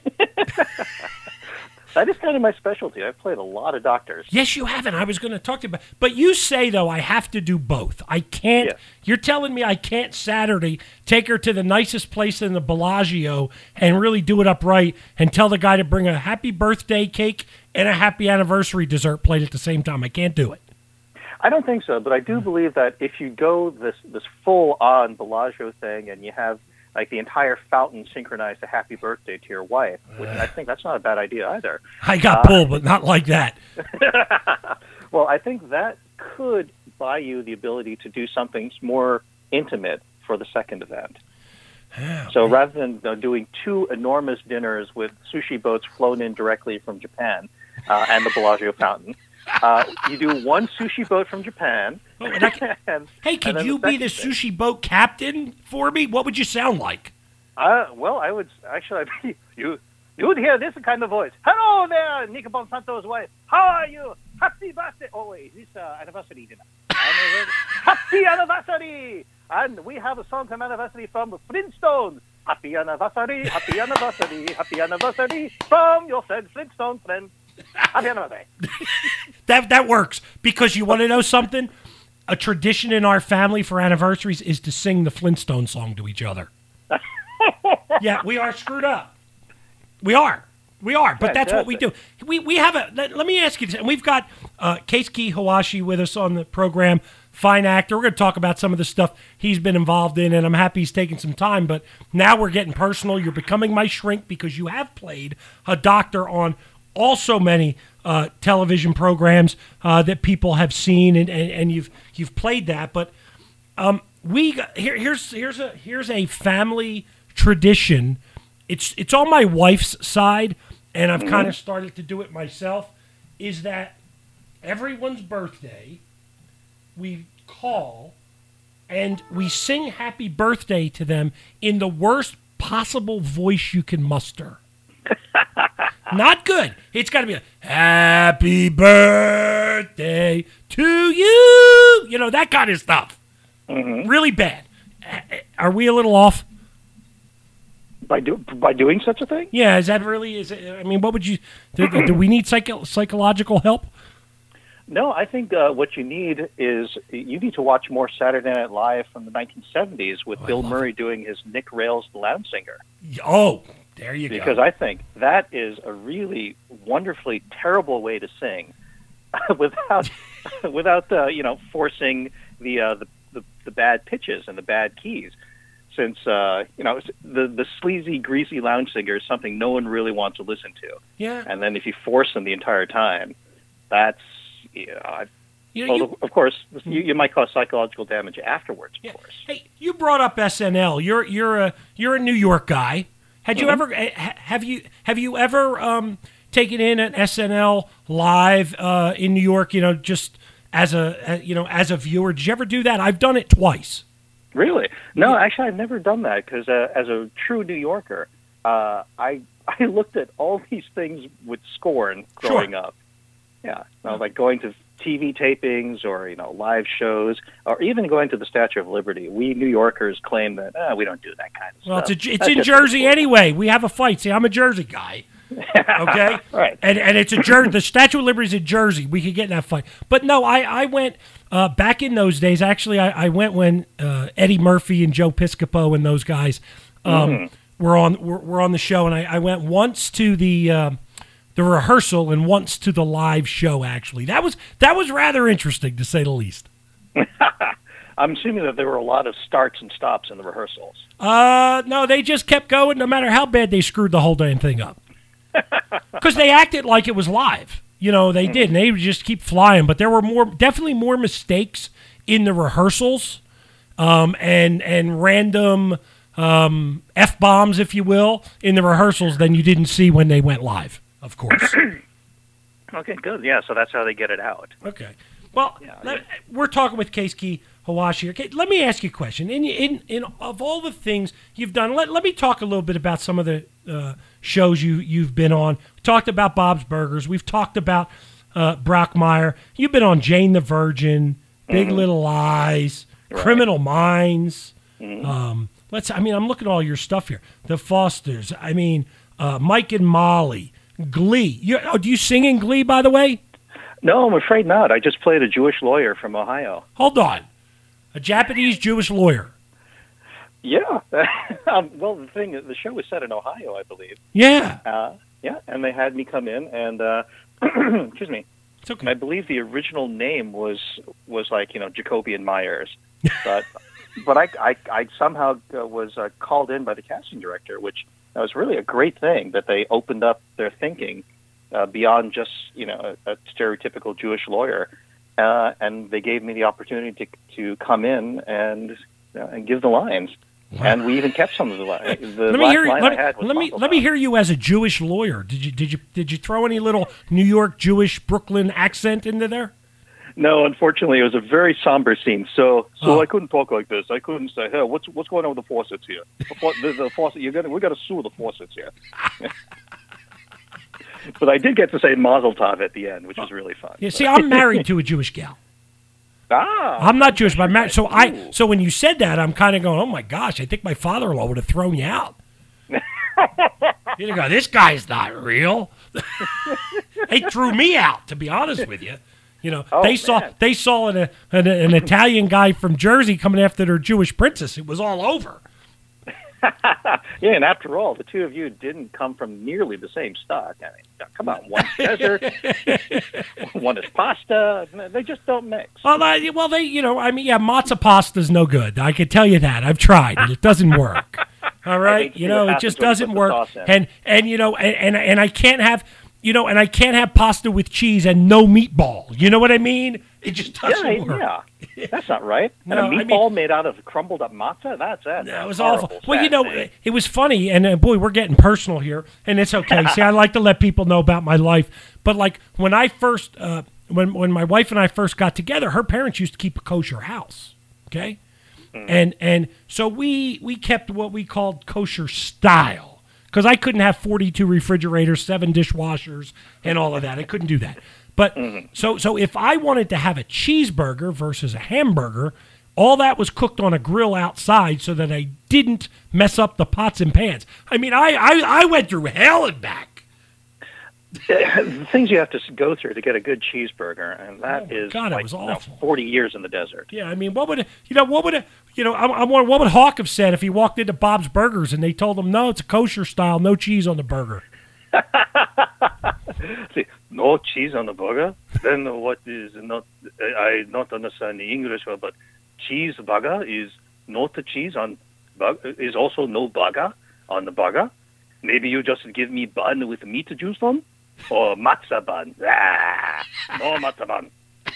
Speaker 11: That is kind of my specialty. I've played a lot of doctors.
Speaker 6: Yes, you haven't. I was going to talk to you about, but you say though I have to do both. I can't.
Speaker 11: Yeah.
Speaker 6: You're telling me I can't Saturday take her to the nicest place in the Bellagio and really do it up right and tell the guy to bring a happy birthday cake and a happy anniversary dessert plate at the same time. I can't do it.
Speaker 11: I don't think so, but I do believe that if you go this this full on Bellagio thing and you have like the entire fountain synchronized a happy birthday to your wife, which I think that's not a bad idea either.
Speaker 6: I got
Speaker 11: Uh,
Speaker 6: pulled, but not like that.
Speaker 11: Well, I think that could buy you the ability to do something more intimate for the second event. So rather than uh, doing two enormous dinners with sushi boats flown in directly from Japan uh, and the Bellagio fountain, uh, you do one sushi boat from Japan.
Speaker 6: Oh, and I can-
Speaker 11: and,
Speaker 6: Hey,
Speaker 11: and
Speaker 6: could
Speaker 11: then
Speaker 6: you be the
Speaker 11: second
Speaker 6: sushi boat captain for me? What would you sound like?
Speaker 11: Uh, well, I would actually be you. You would hear this kind of voice. Hello there, Nico Santo's wife. How are you? Happy birthday! Oh wait, is this uh, anniversary dinner? Happy anniversary! And we have a song from anniversary from the Flintstones. Happy anniversary! Happy anniversary! Happy anniversary from your friend Flintstone friend. Happy anniversary!
Speaker 6: That that works because you want to know something? A tradition in our family for anniversaries is to sing the Flintstone song to each other. Yeah, we are screwed up. We are. We are, but that's what we do. We we have a. Let, let me ask you this, and we've got uh, Keisuke Hawashi with us on the program. Fine actor. We're going to talk about some of the stuff he's been involved in, and I'm happy he's taking some time. But now we're getting personal. You're becoming my shrink because you have played a doctor on also many uh, television programs uh, that people have seen, and, and, and you've you've played that. But um, we got, here here's here's a here's a family tradition. It's it's on my wife's side, and I've kind of started to do it myself. Is that everyone's birthday, we call and we sing happy birthday to them in the worst possible voice you can muster. Not good. It's got to be a happy birthday to you. You know, that kind of stuff.
Speaker 11: Mm-hmm.
Speaker 6: Really bad. Are we a little off?
Speaker 11: By do by doing such a thing?
Speaker 6: Yeah, is that really? Is it? I mean, what would you? Do, do we need psycho, psychological help?
Speaker 11: No, I think uh, what you need is you need to watch more Saturday Night Live from the nineteen seventies with
Speaker 6: Oh,
Speaker 11: Bill Murray doing his Nick Rales the Lounge Singer.
Speaker 6: Oh, there you
Speaker 11: because
Speaker 6: go.
Speaker 11: I think that is a really wonderfully terrible way to sing without without uh, you know forcing the, uh, the the the bad pitches and the bad keys. Since uh, you know the the sleazy, greasy lounge singer is something no one really wants to listen to.
Speaker 6: Yeah.
Speaker 11: And then if you force them the entire time, that's yeah. I,
Speaker 6: You know,
Speaker 11: well,
Speaker 6: you-
Speaker 11: of course, you, you might cause psychological damage afterwards. Of course.
Speaker 6: Hey, you brought up S N L. You're you're a you're a New York guy. Had you
Speaker 11: Mhm.
Speaker 6: ever eh, ha- have you have you ever um, taken in an S N L live uh, in New York? You know, just as a uh, you know as a viewer. Did you ever do that? I've done it twice.
Speaker 11: Really? No, actually, I've never done that because uh, as a true New Yorker, uh, I I looked at all these things with scorn growing
Speaker 6: Sure.
Speaker 11: up. Yeah, you know, like going to T V tapings or you know live shows, or even going to the Statue of Liberty. We New Yorkers claim that uh, we don't do that kind of
Speaker 6: Well,
Speaker 11: stuff.
Speaker 6: it's a, it's
Speaker 11: That's
Speaker 6: in
Speaker 11: just
Speaker 6: Jersey anyway. We have a fight. See, I'm a Jersey guy. Okay,
Speaker 11: right.
Speaker 6: And and it's a Jer- the Statue of Liberty is in Jersey. We could get in that fight. But no, I I went uh, back in those days. Actually, I, I went when uh, Eddie Murphy and Joe Piscopo and those guys um,
Speaker 11: Mhm.
Speaker 6: were on were, were on the show, and I, I went once to the. Uh, the rehearsal and once to the live show. Actually, that was that was rather interesting to say the least.
Speaker 11: I'm assuming that there were a lot of starts and stops in the rehearsals.
Speaker 6: Uh, no, they just kept going no matter how bad they screwed the whole damn thing up. Because they acted like it was live. You know, they did, and they would just keep flying. But there were more, definitely more mistakes in the rehearsals um, and and random um, F-bombs, if you will, in the rehearsals than you didn't see when they went live, of course.
Speaker 11: Okay, good. Yeah, so that's how they get it out.
Speaker 6: Okay. Well, let- we're talking with Keisuke Hawashi here. Okay, let me ask you a question. In, in, in of all the things you've done, let, let me talk a little bit about some of the uh, shows you, you've been on. We talked about Bob's Burgers. We've talked about uh, Brockmire. You've been on Jane the Virgin, Big
Speaker 11: Mhm.
Speaker 6: Little Lies,
Speaker 11: Right.
Speaker 6: Criminal Minds.
Speaker 11: Mhm.
Speaker 6: Um, let's. I mean, I'm looking at all your stuff here. The Fosters. I mean, uh, Mike and Molly, Glee. You, oh, do you sing in Glee, by the way?
Speaker 11: No, I'm afraid not. I just played a Jewish lawyer from Ohio.
Speaker 6: Hold on. A Japanese Jewish lawyer.
Speaker 11: Yeah. um, well, the thing is, the show was set in Ohio, I believe.
Speaker 6: Yeah.
Speaker 11: Uh, yeah, and they had me come in, and uh, excuse me.
Speaker 6: It's okay.
Speaker 11: I believe the original name was was like you know Jacobian Myers, but but I I, I somehow uh, was uh, called in by the casting director, which that was really a great thing that they opened up their thinking uh, beyond just you know a, a stereotypical Jewish lawyer, uh, and they gave me the opportunity to to come in and uh, and give the lines. And we even kept some of the lines. The
Speaker 6: let me
Speaker 11: last
Speaker 6: hear.
Speaker 11: line
Speaker 6: Let,
Speaker 11: I had was
Speaker 6: let me
Speaker 11: Mazel
Speaker 6: let me hear you as a Jewish lawyer. Did you did you did you throw any little New York Jewish Brooklyn accent into there?
Speaker 11: No, unfortunately, it was a very somber scene. So, so
Speaker 6: Oh.
Speaker 11: I couldn't talk like this. I couldn't say, "Hey, what's what's going on with the faucets here? The, fa- the, the faucet, you're gonna we got to sue the faucets here." But I did get to say Mazel Tov at the end, which was really fun.
Speaker 6: Yeah. See, I'm married to a Jewish gal.
Speaker 11: Ah,
Speaker 6: I'm not Jewish, but I'm married. So I so when you said that, I'm kind of going, oh my gosh, I think my father-in-law would have thrown you out. You'd go, this guy's not real. They threw me out, to be honest with you. You know,
Speaker 11: Oh,
Speaker 6: they saw
Speaker 11: man.
Speaker 6: they saw an, an, an Italian guy from Jersey coming after their Jewish princess. It was all over.
Speaker 11: yeah, and after all, the two of you didn't come from nearly the same stock. I mean, come on, one's desert, one is pasta. They just don't mix.
Speaker 6: Well, I, well, they, you know, I mean, yeah, matzo pasta's no good. I can tell you that. I've tried it. It doesn't work. All right,
Speaker 11: see
Speaker 6: you
Speaker 11: what
Speaker 6: know, it
Speaker 11: happens
Speaker 6: just
Speaker 11: when you
Speaker 6: doesn't
Speaker 11: put the
Speaker 6: work.
Speaker 11: sauce in.
Speaker 6: And and you know, and, and and I can't have, you know, and I can't have pasta with cheese and no meatball. You know what I mean? It just doesn't
Speaker 11: Yeah,
Speaker 6: work.
Speaker 11: yeah, that's not right.
Speaker 6: No,
Speaker 11: and a
Speaker 6: I mean-
Speaker 11: meatball made out of crumbled up matzah? That's it.
Speaker 6: That was awful. Well, you know, it was funny, and uh, boy, we're getting personal here, and it's okay. See, I like to let people know about my life, but like when I first, uh, when when my wife and I first got together, her parents used to keep a kosher house, okay, and and so we we kept what we called kosher style, because I couldn't have forty-two refrigerators, seven dishwashers, and all of that. I couldn't do that. But so so if I wanted to have a cheeseburger versus a hamburger, all that was cooked on a grill outside so that I didn't mess up the pots and pans. I mean, I I, I went through hell and back.
Speaker 11: the things you have to go through to get a good cheeseburger, and that is
Speaker 6: God, it
Speaker 11: like
Speaker 6: was
Speaker 11: you know,
Speaker 6: awful.
Speaker 11: forty years in the desert.
Speaker 6: Yeah, I mean, what would you know? What would a, you know? I'm, I'm wondering, what would Hawk have said if he walked into Bob's Burgers and they told him, "No, it's a kosher style, no cheese on the burger."
Speaker 11: See, no cheese on the burger. Then what is not? I not understand the English word, but cheeseburger is not the cheese on bug is also no burger on the burger. Maybe you just give me bun with meat juice on, or matzah bun. Ah, no matzah bun.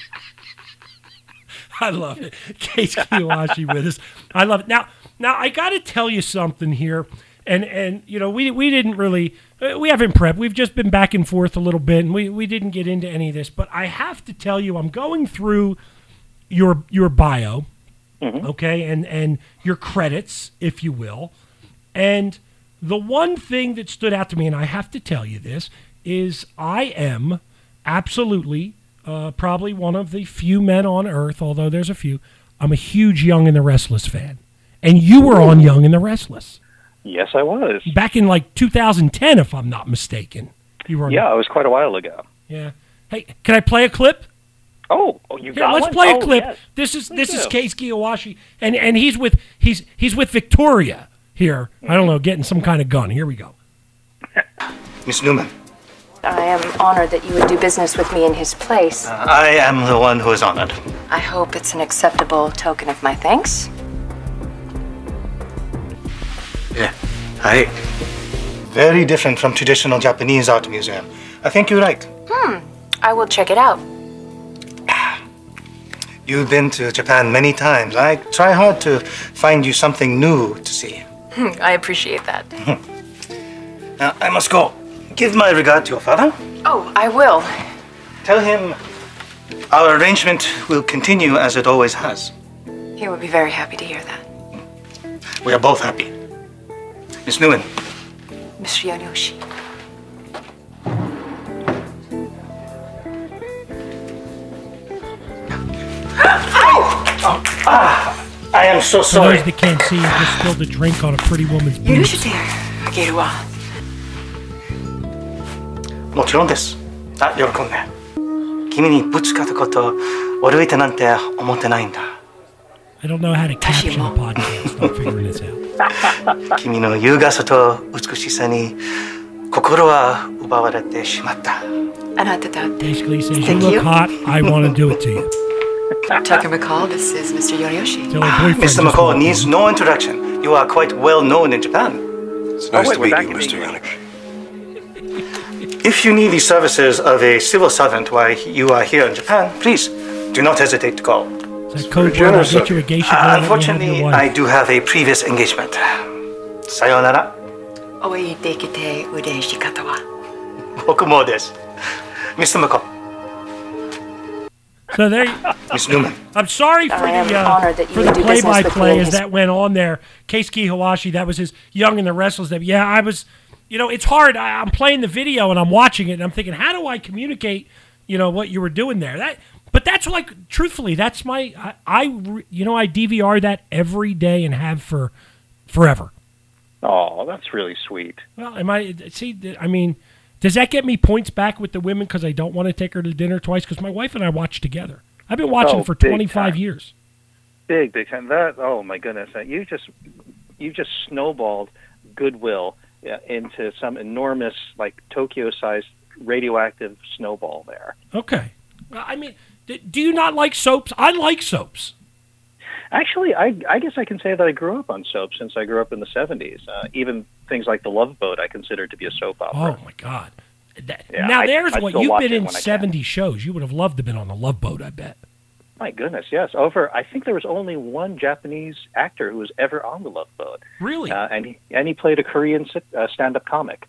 Speaker 6: I love it. Case Kiyoshi with us. I love it. Now, now I got to tell you something here, And, and you know, we we didn't really, we haven't prepped. We've just been back and forth a little bit, and we, we didn't get into any of this. But I have to tell you, I'm going through your your bio, mm-hmm. okay, and, and your credits, if you will. And the one thing that stood out to me, and I have to tell you this, is I am absolutely uh, probably one of the few men on earth, although there's a few, I'm a huge Young and the Restless fan. And you were on Young and the Restless.
Speaker 11: Yes, I was.
Speaker 6: Back in like two thousand ten, if I'm not mistaken. You were on
Speaker 11: yeah, it was quite a while ago.
Speaker 6: Yeah. Hey, can I play a clip?
Speaker 11: Oh, oh you
Speaker 6: Here,
Speaker 11: got
Speaker 6: let's
Speaker 11: one?
Speaker 6: play a
Speaker 11: oh,
Speaker 6: clip.
Speaker 11: Yes.
Speaker 6: This is
Speaker 11: Please
Speaker 6: this is
Speaker 11: do.
Speaker 6: Keisuke Iwashi, and and he's with he's he's with Victoria here. I don't know, getting some kind of gun. Here we go.
Speaker 7: Miss Newman,
Speaker 15: I am honored that you would do business with me in his place.
Speaker 7: uh, I am the one who is honored.
Speaker 15: I hope it's an acceptable token of my thanks.
Speaker 7: Yeah, I. Very different from traditional Japanese art museum. I think you're right.
Speaker 15: Hmm. I will check it out.
Speaker 7: You've been to Japan many times. I try hard to find you something new to see.
Speaker 15: I appreciate that.
Speaker 7: Now, I must go. Give my regard to your father.
Speaker 15: Oh, I will.
Speaker 7: Tell him our arrangement will continue as it always has.
Speaker 15: He would be very happy to hear that.
Speaker 7: We are both happy. Miss Newman.
Speaker 15: Mister Yonyoshi.
Speaker 7: Oh, ah, I am so
Speaker 6: For
Speaker 7: sorry.
Speaker 6: those that can't see, you just spilled a drink on a pretty woman's boobs.
Speaker 15: 許してあげるわ。
Speaker 7: もちろんです。あ、喜んで。君にぶつかったこと悪いってなんて思ってないんだ。
Speaker 6: I don't know how to caption a podcast. I'm figuring this out.
Speaker 7: 君の優雅さと美しさに心は奪われてしまった。
Speaker 15: あなただって
Speaker 6: Basically says, you look hot, I want to do it to you.
Speaker 15: Tucker McCall, this is Mister Yonyoshi.
Speaker 6: Tell her boyfriend
Speaker 7: Mister
Speaker 6: just
Speaker 7: McCall
Speaker 6: walked
Speaker 7: needs
Speaker 6: in.
Speaker 7: no introduction. You are quite well known in Japan.
Speaker 2: It's
Speaker 11: Oh,
Speaker 2: nice
Speaker 11: wait,
Speaker 2: to
Speaker 11: we're
Speaker 2: meet
Speaker 11: back
Speaker 2: you,
Speaker 11: in
Speaker 2: Mister
Speaker 11: English.
Speaker 2: Yannick.
Speaker 7: If you need the services of a civil servant while you are here in Japan, please do not hesitate to call.
Speaker 6: Is that code word? I'll get you a geisha girl.
Speaker 7: Uh,
Speaker 6: let me have
Speaker 7: unfortunately,
Speaker 6: your wife.
Speaker 7: I do have a previous engagement. Sayonara.
Speaker 15: おいできて嬉しかったわ。
Speaker 7: 僕もです。Mister McCall.
Speaker 6: So there, you,
Speaker 7: Miss Newman.
Speaker 6: I'm sorry for
Speaker 15: I am
Speaker 6: the uh,
Speaker 15: honored that you
Speaker 6: for
Speaker 15: would
Speaker 6: the
Speaker 15: do business with me
Speaker 6: play-by-play
Speaker 15: in
Speaker 6: as
Speaker 15: his-
Speaker 6: that went on there. Keisuke Iwashi, that was his Young and the Restless. That yeah, I was, you know, it's hard. I, I'm playing the video and I'm watching it and I'm thinking, how do I communicate, you know, what you were doing there? That, but that's like, truthfully, that's my, I, I re- you know, I D V R that every day and have for forever.
Speaker 11: Oh, that's really sweet.
Speaker 6: Well, am I? See, I mean, does that get me points back with the women because I don't want to take her to dinner twice? Because my wife and I watch together. I've been watching
Speaker 11: Oh,
Speaker 6: for
Speaker 11: big
Speaker 6: twenty-five
Speaker 11: time.
Speaker 6: years.
Speaker 11: Big, big time. That. Oh my goodness! Uh, You just, you just snowballed goodwill uh, into some enormous, like Tokyo-sized radioactive snowball there.
Speaker 6: Okay. Well, I mean, d- do you not like soaps? I like soaps.
Speaker 11: Actually, I, I guess I can say that I grew up on soap since I grew up in the seventies. Uh, even things like The Love Boat I consider to be a soap opera.
Speaker 6: Oh, my God. That,
Speaker 11: Yeah,
Speaker 6: now,
Speaker 11: I-
Speaker 6: there's
Speaker 11: I
Speaker 6: what
Speaker 11: still
Speaker 6: you've
Speaker 11: watch
Speaker 6: been
Speaker 11: it
Speaker 6: in
Speaker 11: when I can.
Speaker 6: seventy shows. You would have loved to have been on a Love Boat, I bet.
Speaker 11: My goodness, yes. Over, I think there was only one Japanese actor who was ever on The Love Boat.
Speaker 6: Really?
Speaker 11: Uh, and, he, and he played a Korean sit, uh, stand-up comic.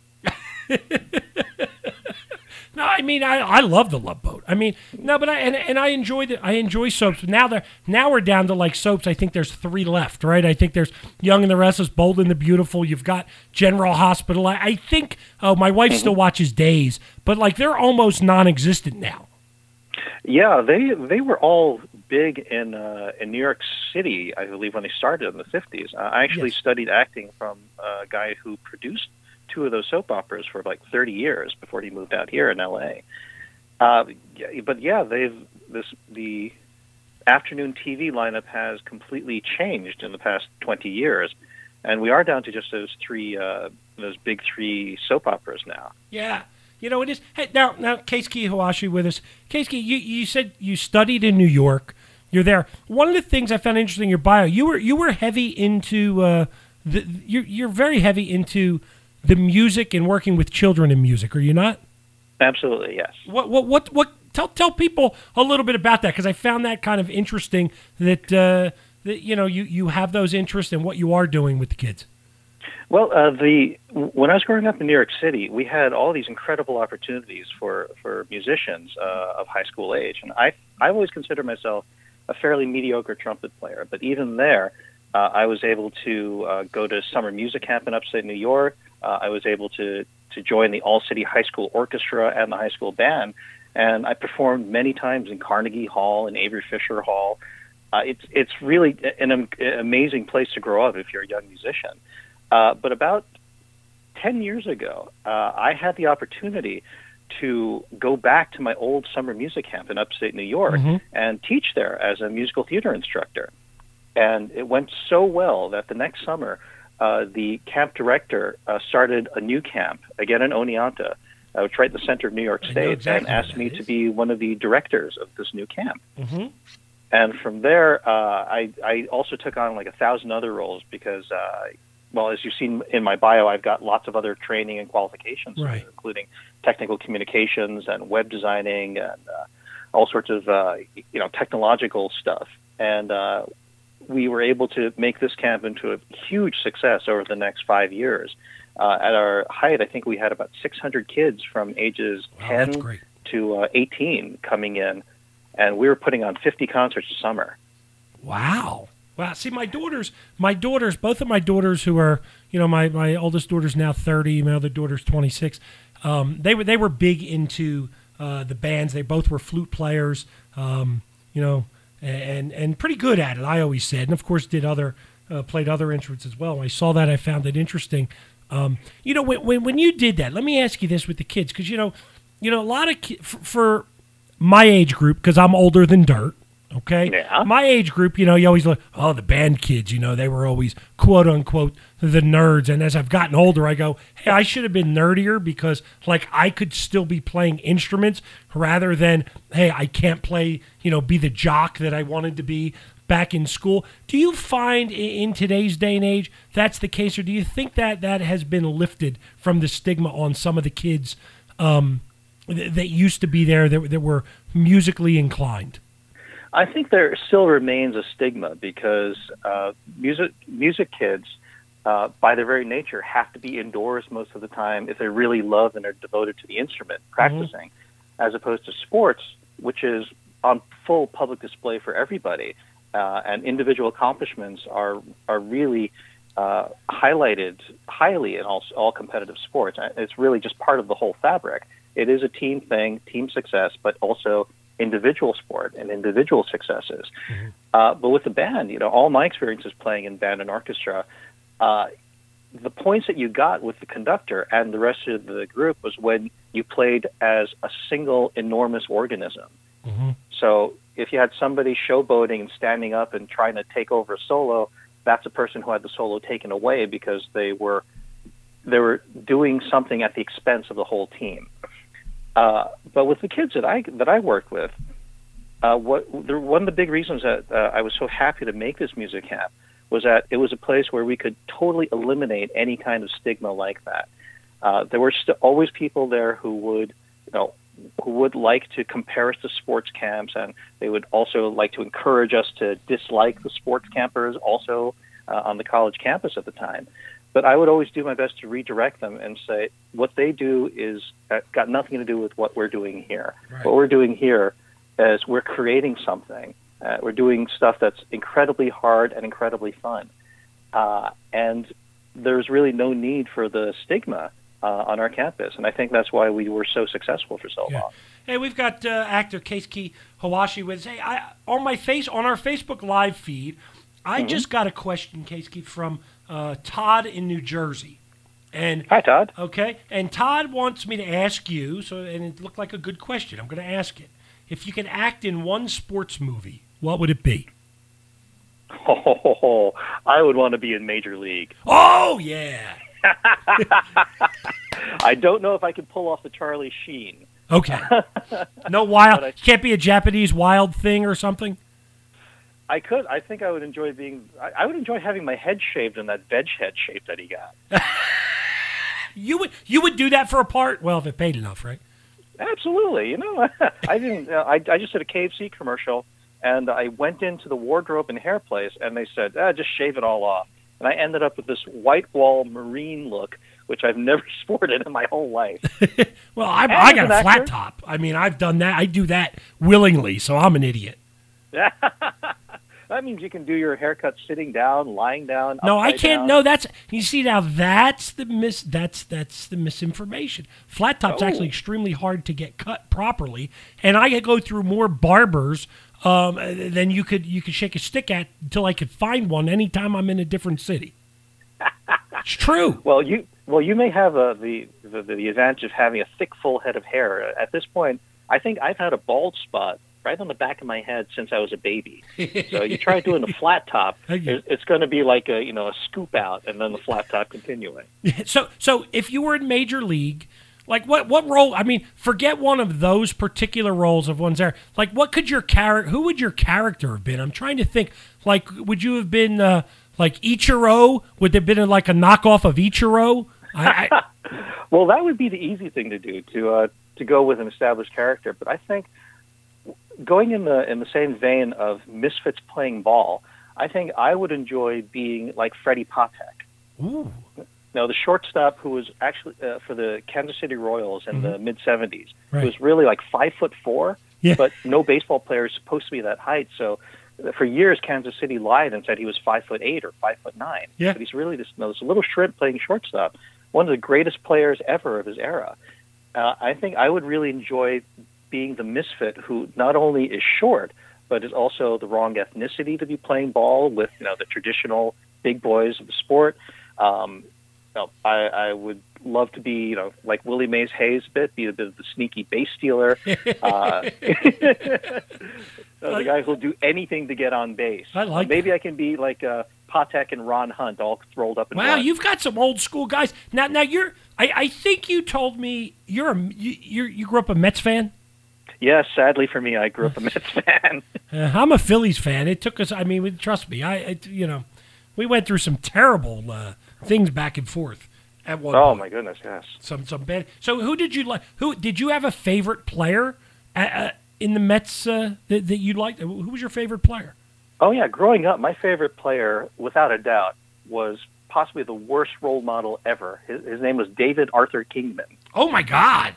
Speaker 6: No, I mean I, I love the Love Boat. I mean no, but I and, and I enjoy the I enjoy soaps. But now they're now we're down to like soaps. I think there's three left, right? I think there's Young and the Restless, Bold and the Beautiful. You've got General Hospital. I, I think oh my wife
Speaker 11: Mm-hmm.
Speaker 6: still watches Days, but like they're almost non-existent now.
Speaker 11: Yeah, they they were all big in uh, in New York City, I believe, when they started in the fifties. Uh, I actually
Speaker 6: Yes.
Speaker 11: studied acting from a guy who produced two of those soap operas for like thirty years before he moved out here in L A. Uh, yeah, but yeah, they've this the afternoon T V lineup has completely changed in the past twenty years, and we are down to just those three uh, those big three soap operas now.
Speaker 6: Yeah. You know, it is. Hey, now, now, Keisuke Iwashi with us. Keisuke, you, you said you studied in New York. You're there. One of the things I found interesting in your bio, you were you were heavy into uh, the. You're you're very heavy into the music and working with children in music. Are you not?
Speaker 11: Absolutely, yes.
Speaker 6: What what what what? Tell tell people a little bit about that because I found that kind of interesting. That uh, that you know you you have those interests and what you are doing with the kids.
Speaker 11: Well, uh, the when I was growing up in New York City, we had all these incredible opportunities for for musicians uh, of high school age, and I I always considered myself a fairly mediocre trumpet player. But even there, uh, I was able to uh, go to summer music camp in upstate New York. Uh, I was able to to join the All City High School Orchestra and the high school band, and I performed many times in Carnegie Hall and Avery Fisher Hall. Uh, it's it's really an, an amazing place to grow up if you're a young musician. Uh, but about ten years ago, uh, I had the opportunity to go back to my old summer music camp in upstate New York
Speaker 6: Mhm.
Speaker 11: and teach there as a musical theater instructor. And it went so well that the next summer, uh, the camp director uh, started a new camp, again in Oneonta, uh, which is right in the center of New York
Speaker 6: I know
Speaker 11: State,
Speaker 6: exactly
Speaker 11: and asked me to be one of the directors of this new camp.
Speaker 6: Mm-hmm.
Speaker 11: And from there, uh, I, I also took on like a thousand other roles because, uh, well, as you've seen in my bio, I've got lots of other training and qualifications,
Speaker 6: Right.
Speaker 11: including technical communications and web designing and uh, all sorts of, uh, you know, technological stuff. And uh, we were able to make this camp into a huge success over the next five years. Uh, at our height, I think we had about six hundred kids from ages
Speaker 6: Wow, that's
Speaker 11: ten
Speaker 6: great.
Speaker 11: to uh, eighteen coming in, and we were putting on fifty concerts a summer.
Speaker 6: Wow. Wow. See, my daughters, my daughters, both of my daughters who are, you know, my, my oldest daughter's now thirty, my other daughter's twenty-six. Um, they were, they were big into uh, the bands. They both were flute players, um, you know, and, and pretty good at it, I always said. And of course did other, uh, played other instruments as well. When I saw that, I found it interesting. Um, you know, when, when, when you did that, let me ask you this with the kids. Cause you know, you know, a lot of ki- for, for my age group, cause I'm older than dirt. Okay.
Speaker 11: Yeah.
Speaker 6: My age group, you know, you always look, oh, the band kids, you know, they were always quote unquote the nerds. And as I've gotten older, I go, hey, I should have been nerdier because like I could still be playing instruments rather than, hey, I can't play, you know, be the jock that I wanted to be back in school. Do you find i- in today's day and age that's the case, or do you think that that has been lifted from the stigma on some of the kids um, th- that used to be there that, that were musically inclined?
Speaker 11: I think there still remains a stigma because uh, music music kids, uh, by their very nature, have to be indoors most of the time if they really love and are devoted to the instrument practicing, as opposed to sports, which is on full public display for everybody, uh, and individual accomplishments are are really uh, highlighted highly in all all competitive sports. It's really just part of the whole fabric. It is a team thing, team success, but also individual sport and individual successes.
Speaker 6: Mm-hmm.
Speaker 11: Uh, but with the band, you know, all my experiences playing in band and orchestra, uh, the points that you got with the conductor and the rest of the group was when you played as a single enormous organism.
Speaker 6: Mm-hmm.
Speaker 11: So if you had somebody showboating and standing up and trying to take over a solo, that's a person who had the solo taken away because they were they were doing something at the expense of the whole team. Uh, but with the kids that I that I worked with, uh, what the, one of the big reasons that uh, I was so happy to make this music camp was that it was a place where we could totally eliminate any kind of stigma like that. Uh, there were st- always people there who would, you know, who would like to compare us to sports camps, and they would also like to encourage us to dislike the sports campers also uh, on the college campus at the time. But I would always do my best to redirect them and say, what they do is uh, got nothing to do with what we're doing here.
Speaker 6: Right.
Speaker 11: What we're doing here is we're creating something. Uh, we're doing stuff that's incredibly hard and incredibly fun. Uh, and there's really no need for the stigma uh, on our campus. And I think that's why we were so successful for so
Speaker 6: Yeah.
Speaker 11: long.
Speaker 6: Hey, we've got uh, actor Keisuke Hawashi with us. Hey, I, on my face on our Facebook Live feed, I
Speaker 11: Mhm.
Speaker 6: just got a question, Keisuke, from uh, Todd in New Jersey. And
Speaker 11: Hi, Todd.
Speaker 6: Okay, and Todd wants me to ask you. So, and it looked like a good question. I'm going to ask it. If you could act in one sports movie, what would it be?
Speaker 11: Oh, I would want to be in Major League.
Speaker 6: Oh yeah.
Speaker 11: I don't know if I could pull off the Charlie Sheen.
Speaker 6: Okay. No wild.
Speaker 11: But I-
Speaker 6: Can't be a Japanese wild thing or something.
Speaker 11: I could. I think I would enjoy being. I, I would enjoy having my head shaved in that veg head shape that he got.
Speaker 6: You would you would do that for a part? Well, if it paid enough, right?
Speaker 11: Absolutely. You know, I didn't. Uh, I I just did a K F C commercial, and I went into the wardrobe and hair place, and they said, ah, "Just shave it all off." and I ended up with this white wall marine look, which I've never sported in my whole life.
Speaker 6: Well, I,
Speaker 11: And
Speaker 6: I
Speaker 11: as
Speaker 6: got
Speaker 11: an
Speaker 6: a flat
Speaker 11: actor-
Speaker 6: top. I mean, I've done that. I do that willingly, so I'm an idiot.
Speaker 11: That means you can do your haircut sitting down, lying down.
Speaker 6: No, I
Speaker 11: upside
Speaker 6: can't.
Speaker 11: down.
Speaker 6: No, that's you see now. That's the mis. That's that's the misinformation. Flat top's
Speaker 11: Oh.
Speaker 6: actually extremely hard to get cut properly, and I could go through more barbers um, than you could you could shake a stick at until I could find one. Anytime I'm in a different city. It's true.
Speaker 11: Well, you well you may have uh, the, the the advantage of having a thick, full head of hair. At this point, I think I've had a bald spot right on the back of my head since I was a baby. So you try doing a flat top, it- it's going to be like a you know a scoop out, and then the flat top continuing.
Speaker 6: So so if you were in Major League, like what what role? I mean, forget one of those particular roles of one's there. Like, what could your character? Who would your character have been? I'm trying to think. Like, would you have been uh, like Ichiro? Would there have been like a knockoff of Ichiro? I, I,
Speaker 11: Well, that would be the easy thing to do to uh, to go with an established character. But I think going in the in the same vein of misfits playing ball, I think I would enjoy being like Freddie Patek.
Speaker 6: Ooh.
Speaker 11: Now, the shortstop who was actually uh, for the Kansas City Royals in the mid seventies,
Speaker 6: Right.
Speaker 11: who was really like five foot four,
Speaker 6: Yeah.
Speaker 11: but no baseball player is supposed to be that height. So uh, for years, Kansas City lied and said he was five foot eight or five foot nine.
Speaker 6: Yeah.
Speaker 11: But he's really this, you know, this little shrimp playing shortstop, one of the greatest players ever of his era. Uh, I think I would really enjoy being the misfit who not only is short, but is also the wrong ethnicity to be playing ball with, you know, the traditional big boys of the sport. Um, you know, I, I would love to be, you know, like Willie Mays Hayes a bit, be a bit of the sneaky base stealer. uh, the guy who'll do anything to get on base.
Speaker 6: I like
Speaker 11: Maybe I can be like uh, Patek and Ron Hunt all rolled up in
Speaker 6: Wow,
Speaker 11: one.
Speaker 6: you've got some old school guys. Now, now you're. I, I think you told me you're a you you're, you grew up a Mets fan.
Speaker 11: Yes, sadly for me, I grew up a Mets fan.
Speaker 6: Uh, I'm a Phillies fan. It took us. I mean, trust me. I, I you know, we went through some terrible uh, things back and forth at one.
Speaker 11: Oh
Speaker 6: point.
Speaker 11: my goodness, yes.
Speaker 6: Some some bad. So who did you like? Who did you have a favorite player uh, uh, in the Mets uh, that that you liked? Who was your favorite player?
Speaker 11: Oh yeah, growing up, my favorite player, without a doubt, was possibly the worst role model ever. His, his name was David Arthur Kingman.
Speaker 6: Oh my God!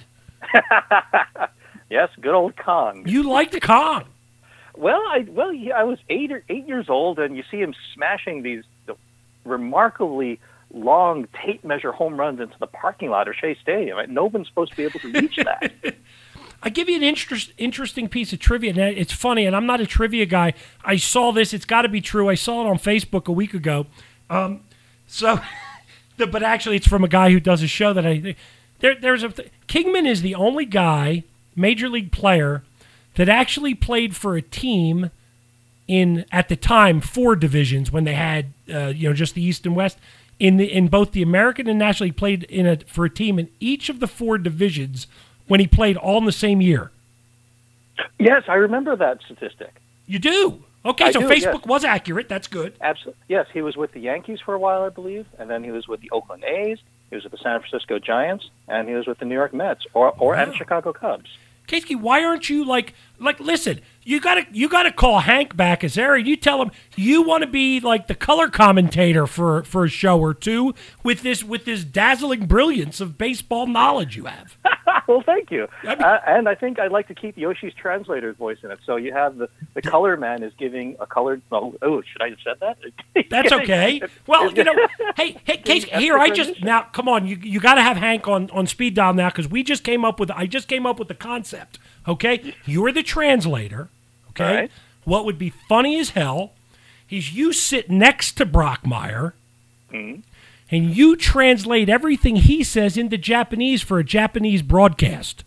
Speaker 11: Yes, good old Kong.
Speaker 6: You liked Kong?
Speaker 11: Well, I well yeah, I was eight or eight years old, and you see him smashing these the remarkably long tape measure home runs into the parking lot of Shea Stadium. Right? No one's supposed to be able to reach that.
Speaker 6: I give you an interest, interesting piece of trivia. And it's funny, and I'm not a trivia guy. I saw this; it's got to be true. I saw it on Facebook a week ago. Um, so, the, but actually, it's from a guy who does a show that I. There, there's a Kingman is the only guy, major league player, that actually played for a team in at the time four divisions when they had uh, you know just the East and West. In the in both the American and National, he played in a for a team in each of the four divisions when he played all in the same year.
Speaker 11: Yes, I remember that statistic.
Speaker 6: You do? Okay,
Speaker 11: I
Speaker 6: so
Speaker 11: do,
Speaker 6: Facebook
Speaker 11: yes.
Speaker 6: was accurate. That's good.
Speaker 11: Absolutely. Yes, he was with the Yankees for a while, I believe, and then he was with the Oakland A's, he was with the San Francisco Giants, and he was with the New York Mets or or and Chicago Cubs.
Speaker 6: Kasey, why aren't you like like listen, you gotta you gotta call Hank back as Aaron. You tell him you want to be like the color commentator for for a show or two with this with this dazzling brilliance of baseball knowledge you have.
Speaker 11: Well, thank you. uh, and I think I'd like to keep Yoshi's translator's voice in it. So you have the, the color man is giving a colored. Oh, oh, should I have said that?
Speaker 6: That's okay. Well, you know, hey, hey, Casey, here I just now. Come on, you you got to have Hank on, on speed dial now because we just came up with. I just came up with the concept. Okay, you're the translator. Okay,
Speaker 11: All right.
Speaker 6: What would be funny as hell is you sit next to Brockmeyer.
Speaker 11: Mhm.
Speaker 6: And you translate everything he says into Japanese for a Japanese broadcast.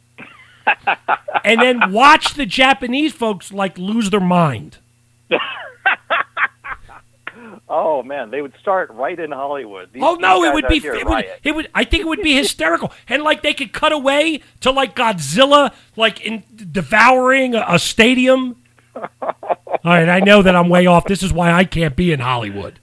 Speaker 6: And then watch the Japanese folks like lose their mind.
Speaker 11: Oh man, they would start right in Hollywood. These,
Speaker 6: Oh no,
Speaker 11: these
Speaker 6: it
Speaker 11: guys
Speaker 6: would
Speaker 11: out
Speaker 6: be
Speaker 11: here
Speaker 6: it would,
Speaker 11: riot.
Speaker 6: it would I think it would be hysterical. And like they could cut away to like Godzilla like in devouring a, a stadium. All right, I know that I'm way off. This is why I can't be in Hollywood.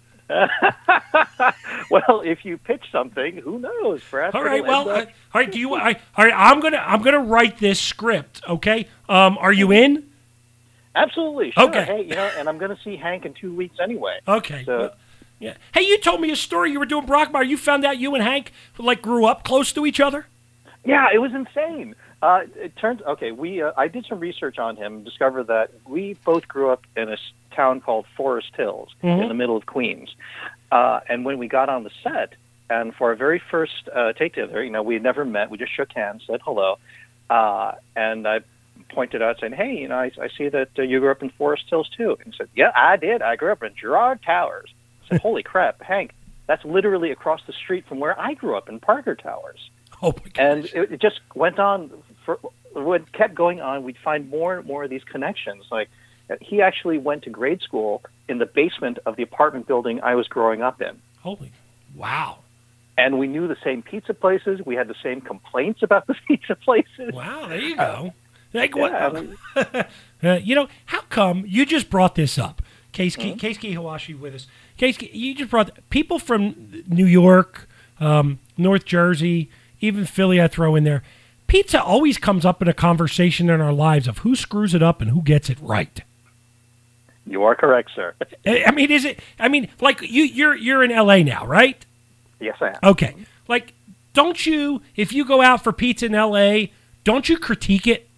Speaker 11: Well, if you pitch something, who knows? Perhaps
Speaker 6: All right.
Speaker 11: it'll
Speaker 6: Well,
Speaker 11: end
Speaker 6: uh,
Speaker 11: up-
Speaker 6: all right. Do you? I, all right. I'm gonna. I'm gonna write this script. Okay. Um. Are you in?
Speaker 11: absolutely. Sure.
Speaker 6: Okay.
Speaker 11: Hey, you know, and I'm going to see Hank in two weeks anyway.
Speaker 6: Okay.
Speaker 11: So,
Speaker 6: Yeah. Hey, you told me a story. You were doing Brockmire. You found out you and Hank like grew up close to each other.
Speaker 11: Yeah, it was insane. Uh, it turns okay. We uh, I did some research on him and discovered that we both grew up in a s- town called Forest Hills
Speaker 6: Mhm.
Speaker 11: in the middle of Queens. Uh, and when we got on the set, and for our very first uh, take together, you know, we had never met. We just shook hands, said hello, uh, and I pointed out saying, "Hey, you know, I, I see that uh, you grew up in Forest Hills too." And he said, "Yeah, I did. I grew up in Girard Towers." I said, "Holy crap, Hank! That's literally across the street from where I grew up in Parker Towers."
Speaker 6: Oh my gosh.
Speaker 11: And it, it just went on. For what kept going on, we'd find more and more of these connections. Like uh, he actually went to grade school in the basement of the apartment building I was growing up in.
Speaker 6: Holy, wow!
Speaker 11: And we knew the same pizza places. We had the same complaints about the pizza places.
Speaker 6: Wow, there you go. Like,
Speaker 11: yeah,
Speaker 6: what?
Speaker 11: I mean-
Speaker 6: uh, you know, how come you just brought this up? Keisuke, Keisuke Hawashi with us. Keisuke, you just brought people from New York, um, North Jersey, even Philly. I throw in there. Pizza always comes up in a conversation in our lives of who screws it up and who gets it right.
Speaker 11: You are correct, sir.
Speaker 6: I I mean, is it? I mean, like you, you're you're in L A now, right?
Speaker 11: Yes, I am.
Speaker 6: Okay. Like, don't you? If you go out for pizza in L A, don't you critique it?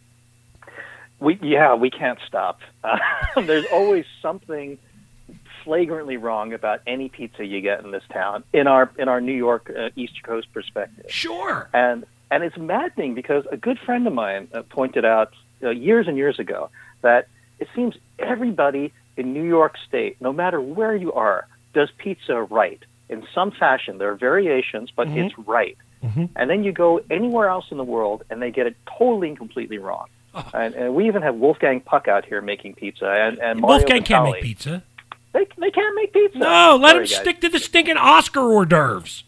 Speaker 11: We yeah, we can't stop. Uh, there's always something flagrantly wrong about any pizza you get in this town. In our in our New York uh, East Coast perspective,
Speaker 6: sure.
Speaker 11: And and it's maddening because a good friend of mine uh, pointed out uh, years and years ago that it seems everybody in New York State, no matter where you are, does pizza right in some fashion. There are variations, but
Speaker 6: Mhm.
Speaker 11: it's right.
Speaker 6: Mm-hmm.
Speaker 11: And then you go anywhere else in the world, and they get it totally and completely wrong.
Speaker 6: Oh.
Speaker 11: And, and we even have Wolfgang Puck out here making pizza, and, and Mario
Speaker 6: Wolfgang can't
Speaker 11: Vitale.
Speaker 6: make pizza.
Speaker 11: They they can't make pizza.
Speaker 6: No, let
Speaker 11: Sorry,
Speaker 6: him
Speaker 11: guys.
Speaker 6: stick to the stinking Oscar hors d'oeuvres.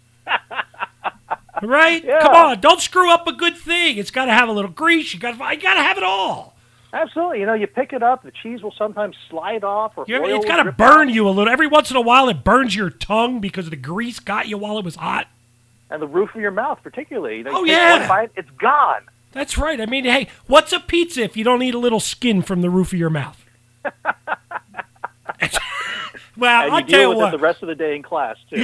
Speaker 6: Right?
Speaker 11: Yeah.
Speaker 6: Come on, don't screw up a good thing. It's got to have a little grease. You got to, you got to have it all.
Speaker 11: Absolutely. You know, you pick it up, the cheese will sometimes slide off, or
Speaker 6: You
Speaker 11: oil
Speaker 6: it's
Speaker 11: will
Speaker 6: got to
Speaker 11: drip
Speaker 6: burn
Speaker 11: out,
Speaker 6: you a little. Every once in a while, it burns your tongue because the grease got you while it was hot.
Speaker 11: and the roof of your mouth, particularly. You know, you
Speaker 6: Oh,
Speaker 11: take
Speaker 6: yeah.
Speaker 11: one bite, it's gone.
Speaker 6: That's right. I mean, hey, what's a pizza if you don't eat a little skin from the roof of your mouth? Well,
Speaker 11: and
Speaker 6: I'll
Speaker 11: you
Speaker 6: tell
Speaker 11: deal
Speaker 6: you
Speaker 11: with
Speaker 6: what.
Speaker 11: it the rest of the day in class too.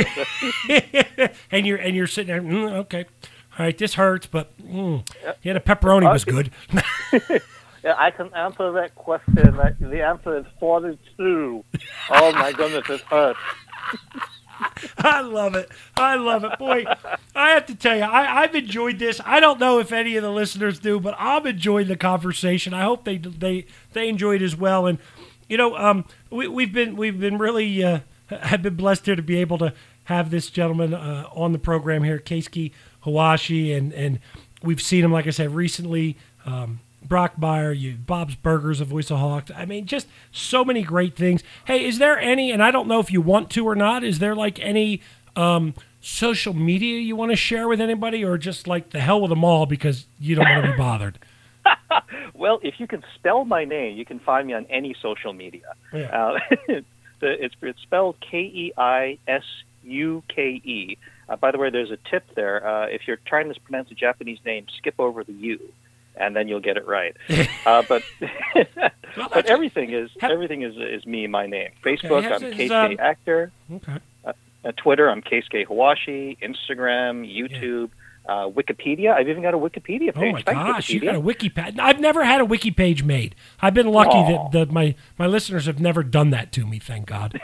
Speaker 6: and you're and you're sitting there. Mm, okay, all right. This hurts, but mm, yeah, the pepperoni was good.
Speaker 11: Yeah, I can answer that question. That the answer is forty-two. Oh my goodness, it hurts.
Speaker 6: I love it. I love it. Boy, I have to tell you, I, I've enjoyed this. I don't know if any of the listeners do, but I'm enjoying the conversation. I hope they they they enjoyed as well. And you know, um, we, we've been we've been really uh, have been blessed here to be able to have this gentleman uh, on the program here, Keisuke Hawashi, and and we've seen him, like I said, recently. Um, Brockmire, you Bob's Burgers, A Voice of Hawks. I mean, just so many great things. Hey, is there any, and I don't know if you want to or not, is there like any um, social media you want to share with anybody, or just like the hell with them all because you don't want to be bothered?
Speaker 11: Well, if you can spell my name, you can find me on any social media.
Speaker 6: Yeah.
Speaker 11: Uh, the, it's, it's spelled K E I S U K E. Uh, by the way, there's a tip there. Uh, if you're trying to pronounce a Japanese name, skip over the U, and then you'll get it right. uh, but but everything is everything is is me, my name. Facebook,
Speaker 6: Okay,
Speaker 11: I'm
Speaker 6: yes,
Speaker 11: Keisuke
Speaker 6: um,
Speaker 11: Actor.
Speaker 6: Okay.
Speaker 11: Uh, uh, Twitter, I'm Keisuke Hawashi. Instagram, YouTube, uh, Wikipedia. I've even got a Wikipedia page.
Speaker 6: Oh my
Speaker 11: Thanks,
Speaker 6: gosh, you
Speaker 11: Wikipedia.
Speaker 6: got a wiki page. I've never had a wiki page made. I've been lucky
Speaker 11: Aw.
Speaker 6: that, that my, my listeners have never done that to me, thank God.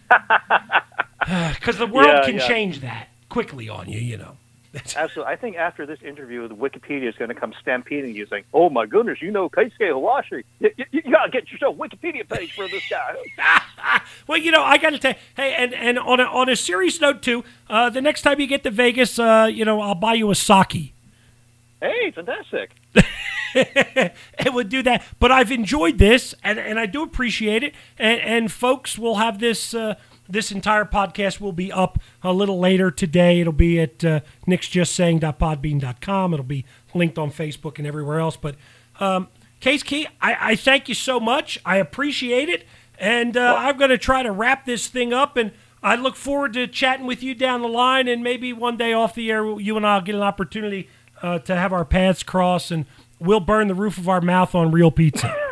Speaker 6: Because the world
Speaker 11: Yeah,
Speaker 6: can
Speaker 11: yeah.
Speaker 6: change that quickly on you, you know.
Speaker 11: Absolutely. I think after this interview, the Wikipedia is going to come stampeding you, saying, "Oh my goodness, you know Keisuke Hawashi. You, you, you got to get yourself a Wikipedia page for this guy."
Speaker 6: Well, you know, I got to tell you, hey, and, and on a on a serious note too, uh, the next time you get to Vegas, uh, you know, I'll buy you a sake.
Speaker 11: Hey, fantastic.
Speaker 6: It would do that, but I've enjoyed this, and, and I do appreciate it. And, and folks will have this uh, this entire podcast will be up a little later today. It'll be at uh, nick's just saying dot podbean dot com. It'll be linked on Facebook and everywhere else. But um, Keisuke, I, I thank you so much. I appreciate it, and uh, I'm going to try to wrap this thing up. And I look forward to chatting with you down the line, and maybe one day off the air, you and I'll get an opportunity uh, to have our paths cross, and we'll burn the roof of our mouth on real pizza.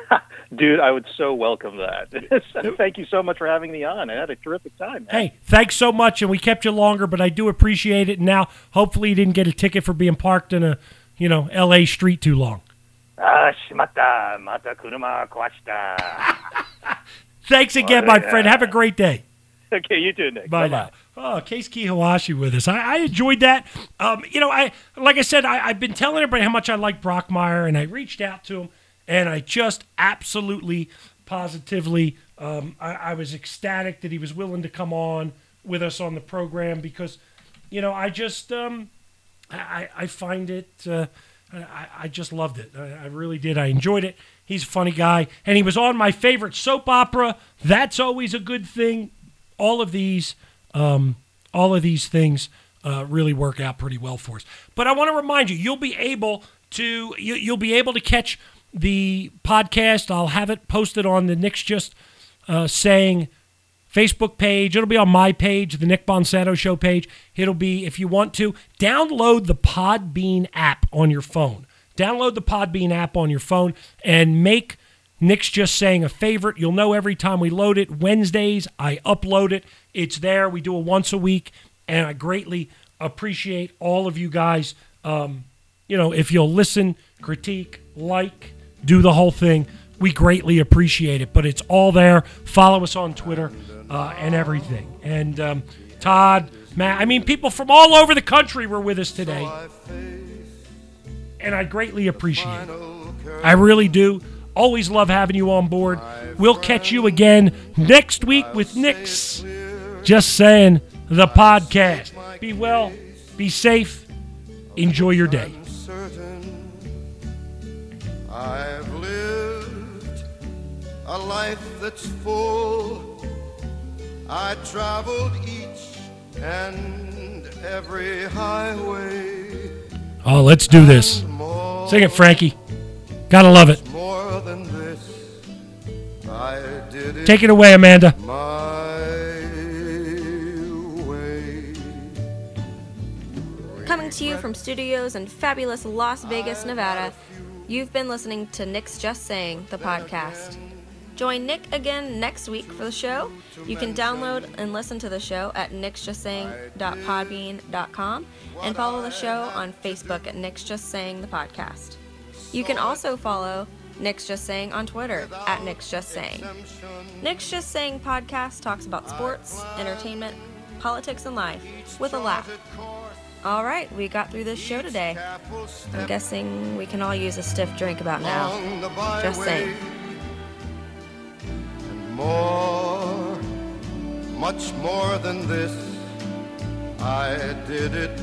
Speaker 11: Dude, I would so welcome that. Thank you so much for having me on. I had a terrific time, man.
Speaker 6: Hey, thanks so much, and we kept you longer, but I do appreciate it. And now, hopefully you didn't get a ticket for being parked in a, you know, L A street too long.
Speaker 11: Ah, shimata, mata kuruma kawashita.
Speaker 6: Thanks again, my friend. Have a great day.
Speaker 11: Okay, you too, Nick.
Speaker 6: Bye now. Oh, Case Kihawashi with us. I, I enjoyed that. Um, you know, I like I said, I, I've been telling everybody how much I like Brockmire, and I reached out to him, and I just absolutely, positively, um, I, I was ecstatic that he was willing to come on with us on the program because, you know, I just, um, I, I find it, uh, I, I just loved it. I, I really did. I enjoyed it. He's a funny guy, and he was on my favorite soap opera. That's always a good thing. All of these, um, all of these things uh, really work out pretty well for us. But I want to remind you, you'll be able to you, you'll be able to catch the podcast. I'll have it posted on the Nick's Just uh, Saying Facebook page. It'll be on my page, the Nick Bonsanto Show page. It'll be, if you want to, download the Podbean app on your phone. Download the Podbean app on your phone and make Nick's Just Saying a favorite. You'll know every time we load it. Wednesdays, I upload it. It's there. We do it once a week, and I greatly appreciate all of you guys. Um, you know, if you'll listen, critique, like, do the whole thing, we greatly appreciate it. But it's all there. Follow us on Twitter uh, and everything. And um, Todd, Matt, I mean, people from all over the country were with us today, and I greatly appreciate it. I really do. Always love having you on board. We'll catch you again next week with Nick's Just Saying, the podcast. Be well, be safe, enjoy your day.
Speaker 16: I've lived a life that's full. I traveled each and every highway.
Speaker 6: Oh, let's do this. Sing it, Frankie. Gotta love it.
Speaker 16: More than this, I did it.
Speaker 6: Take it away, Amanda.
Speaker 16: My way.
Speaker 1: Coming to you from studios in fabulous Las Vegas, Nevada, you've been listening to Nick's Just Saying, the podcast. Join Nick again next week for the show. You can download and listen to the show at nicks just saying dot podbean dot com and follow the show on Facebook at Nick's Just Saying, the podcast. You can also follow Nick's Just Saying on Twitter at Nick's Just Saying. Nick's Just Saying podcast talks about sports, entertainment, politics, and life with a laugh. All right, we got through this show today. I'm guessing we can all use a stiff drink about now. Just saying.
Speaker 16: And more, much more than this, I did it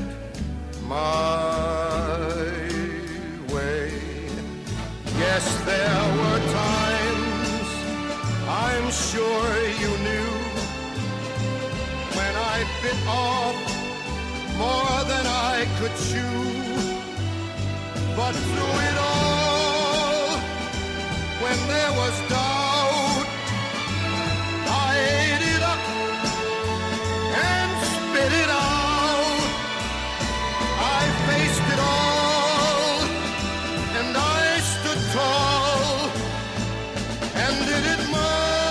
Speaker 16: my way. Yes, there were times, I'm sure you knew, when I bit off more than I could chew. But through it all, when there was doubt, I ate it up and spit it out. I faced it all, and I stood tall and did it my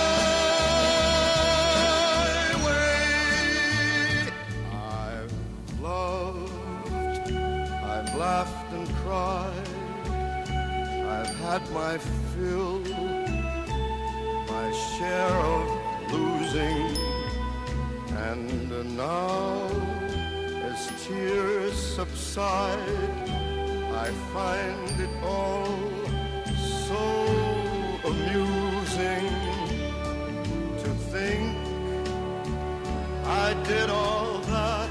Speaker 16: way. I've loved, I've laughed and cried, I've had my fill, my share of losing, and now as tears subside, I find it all so amusing to think I did all that,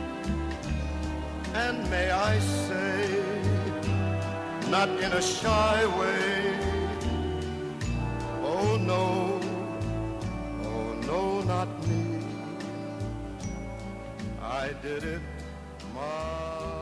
Speaker 16: and may I say, not in a shy way, oh no, oh no, not me, I did it my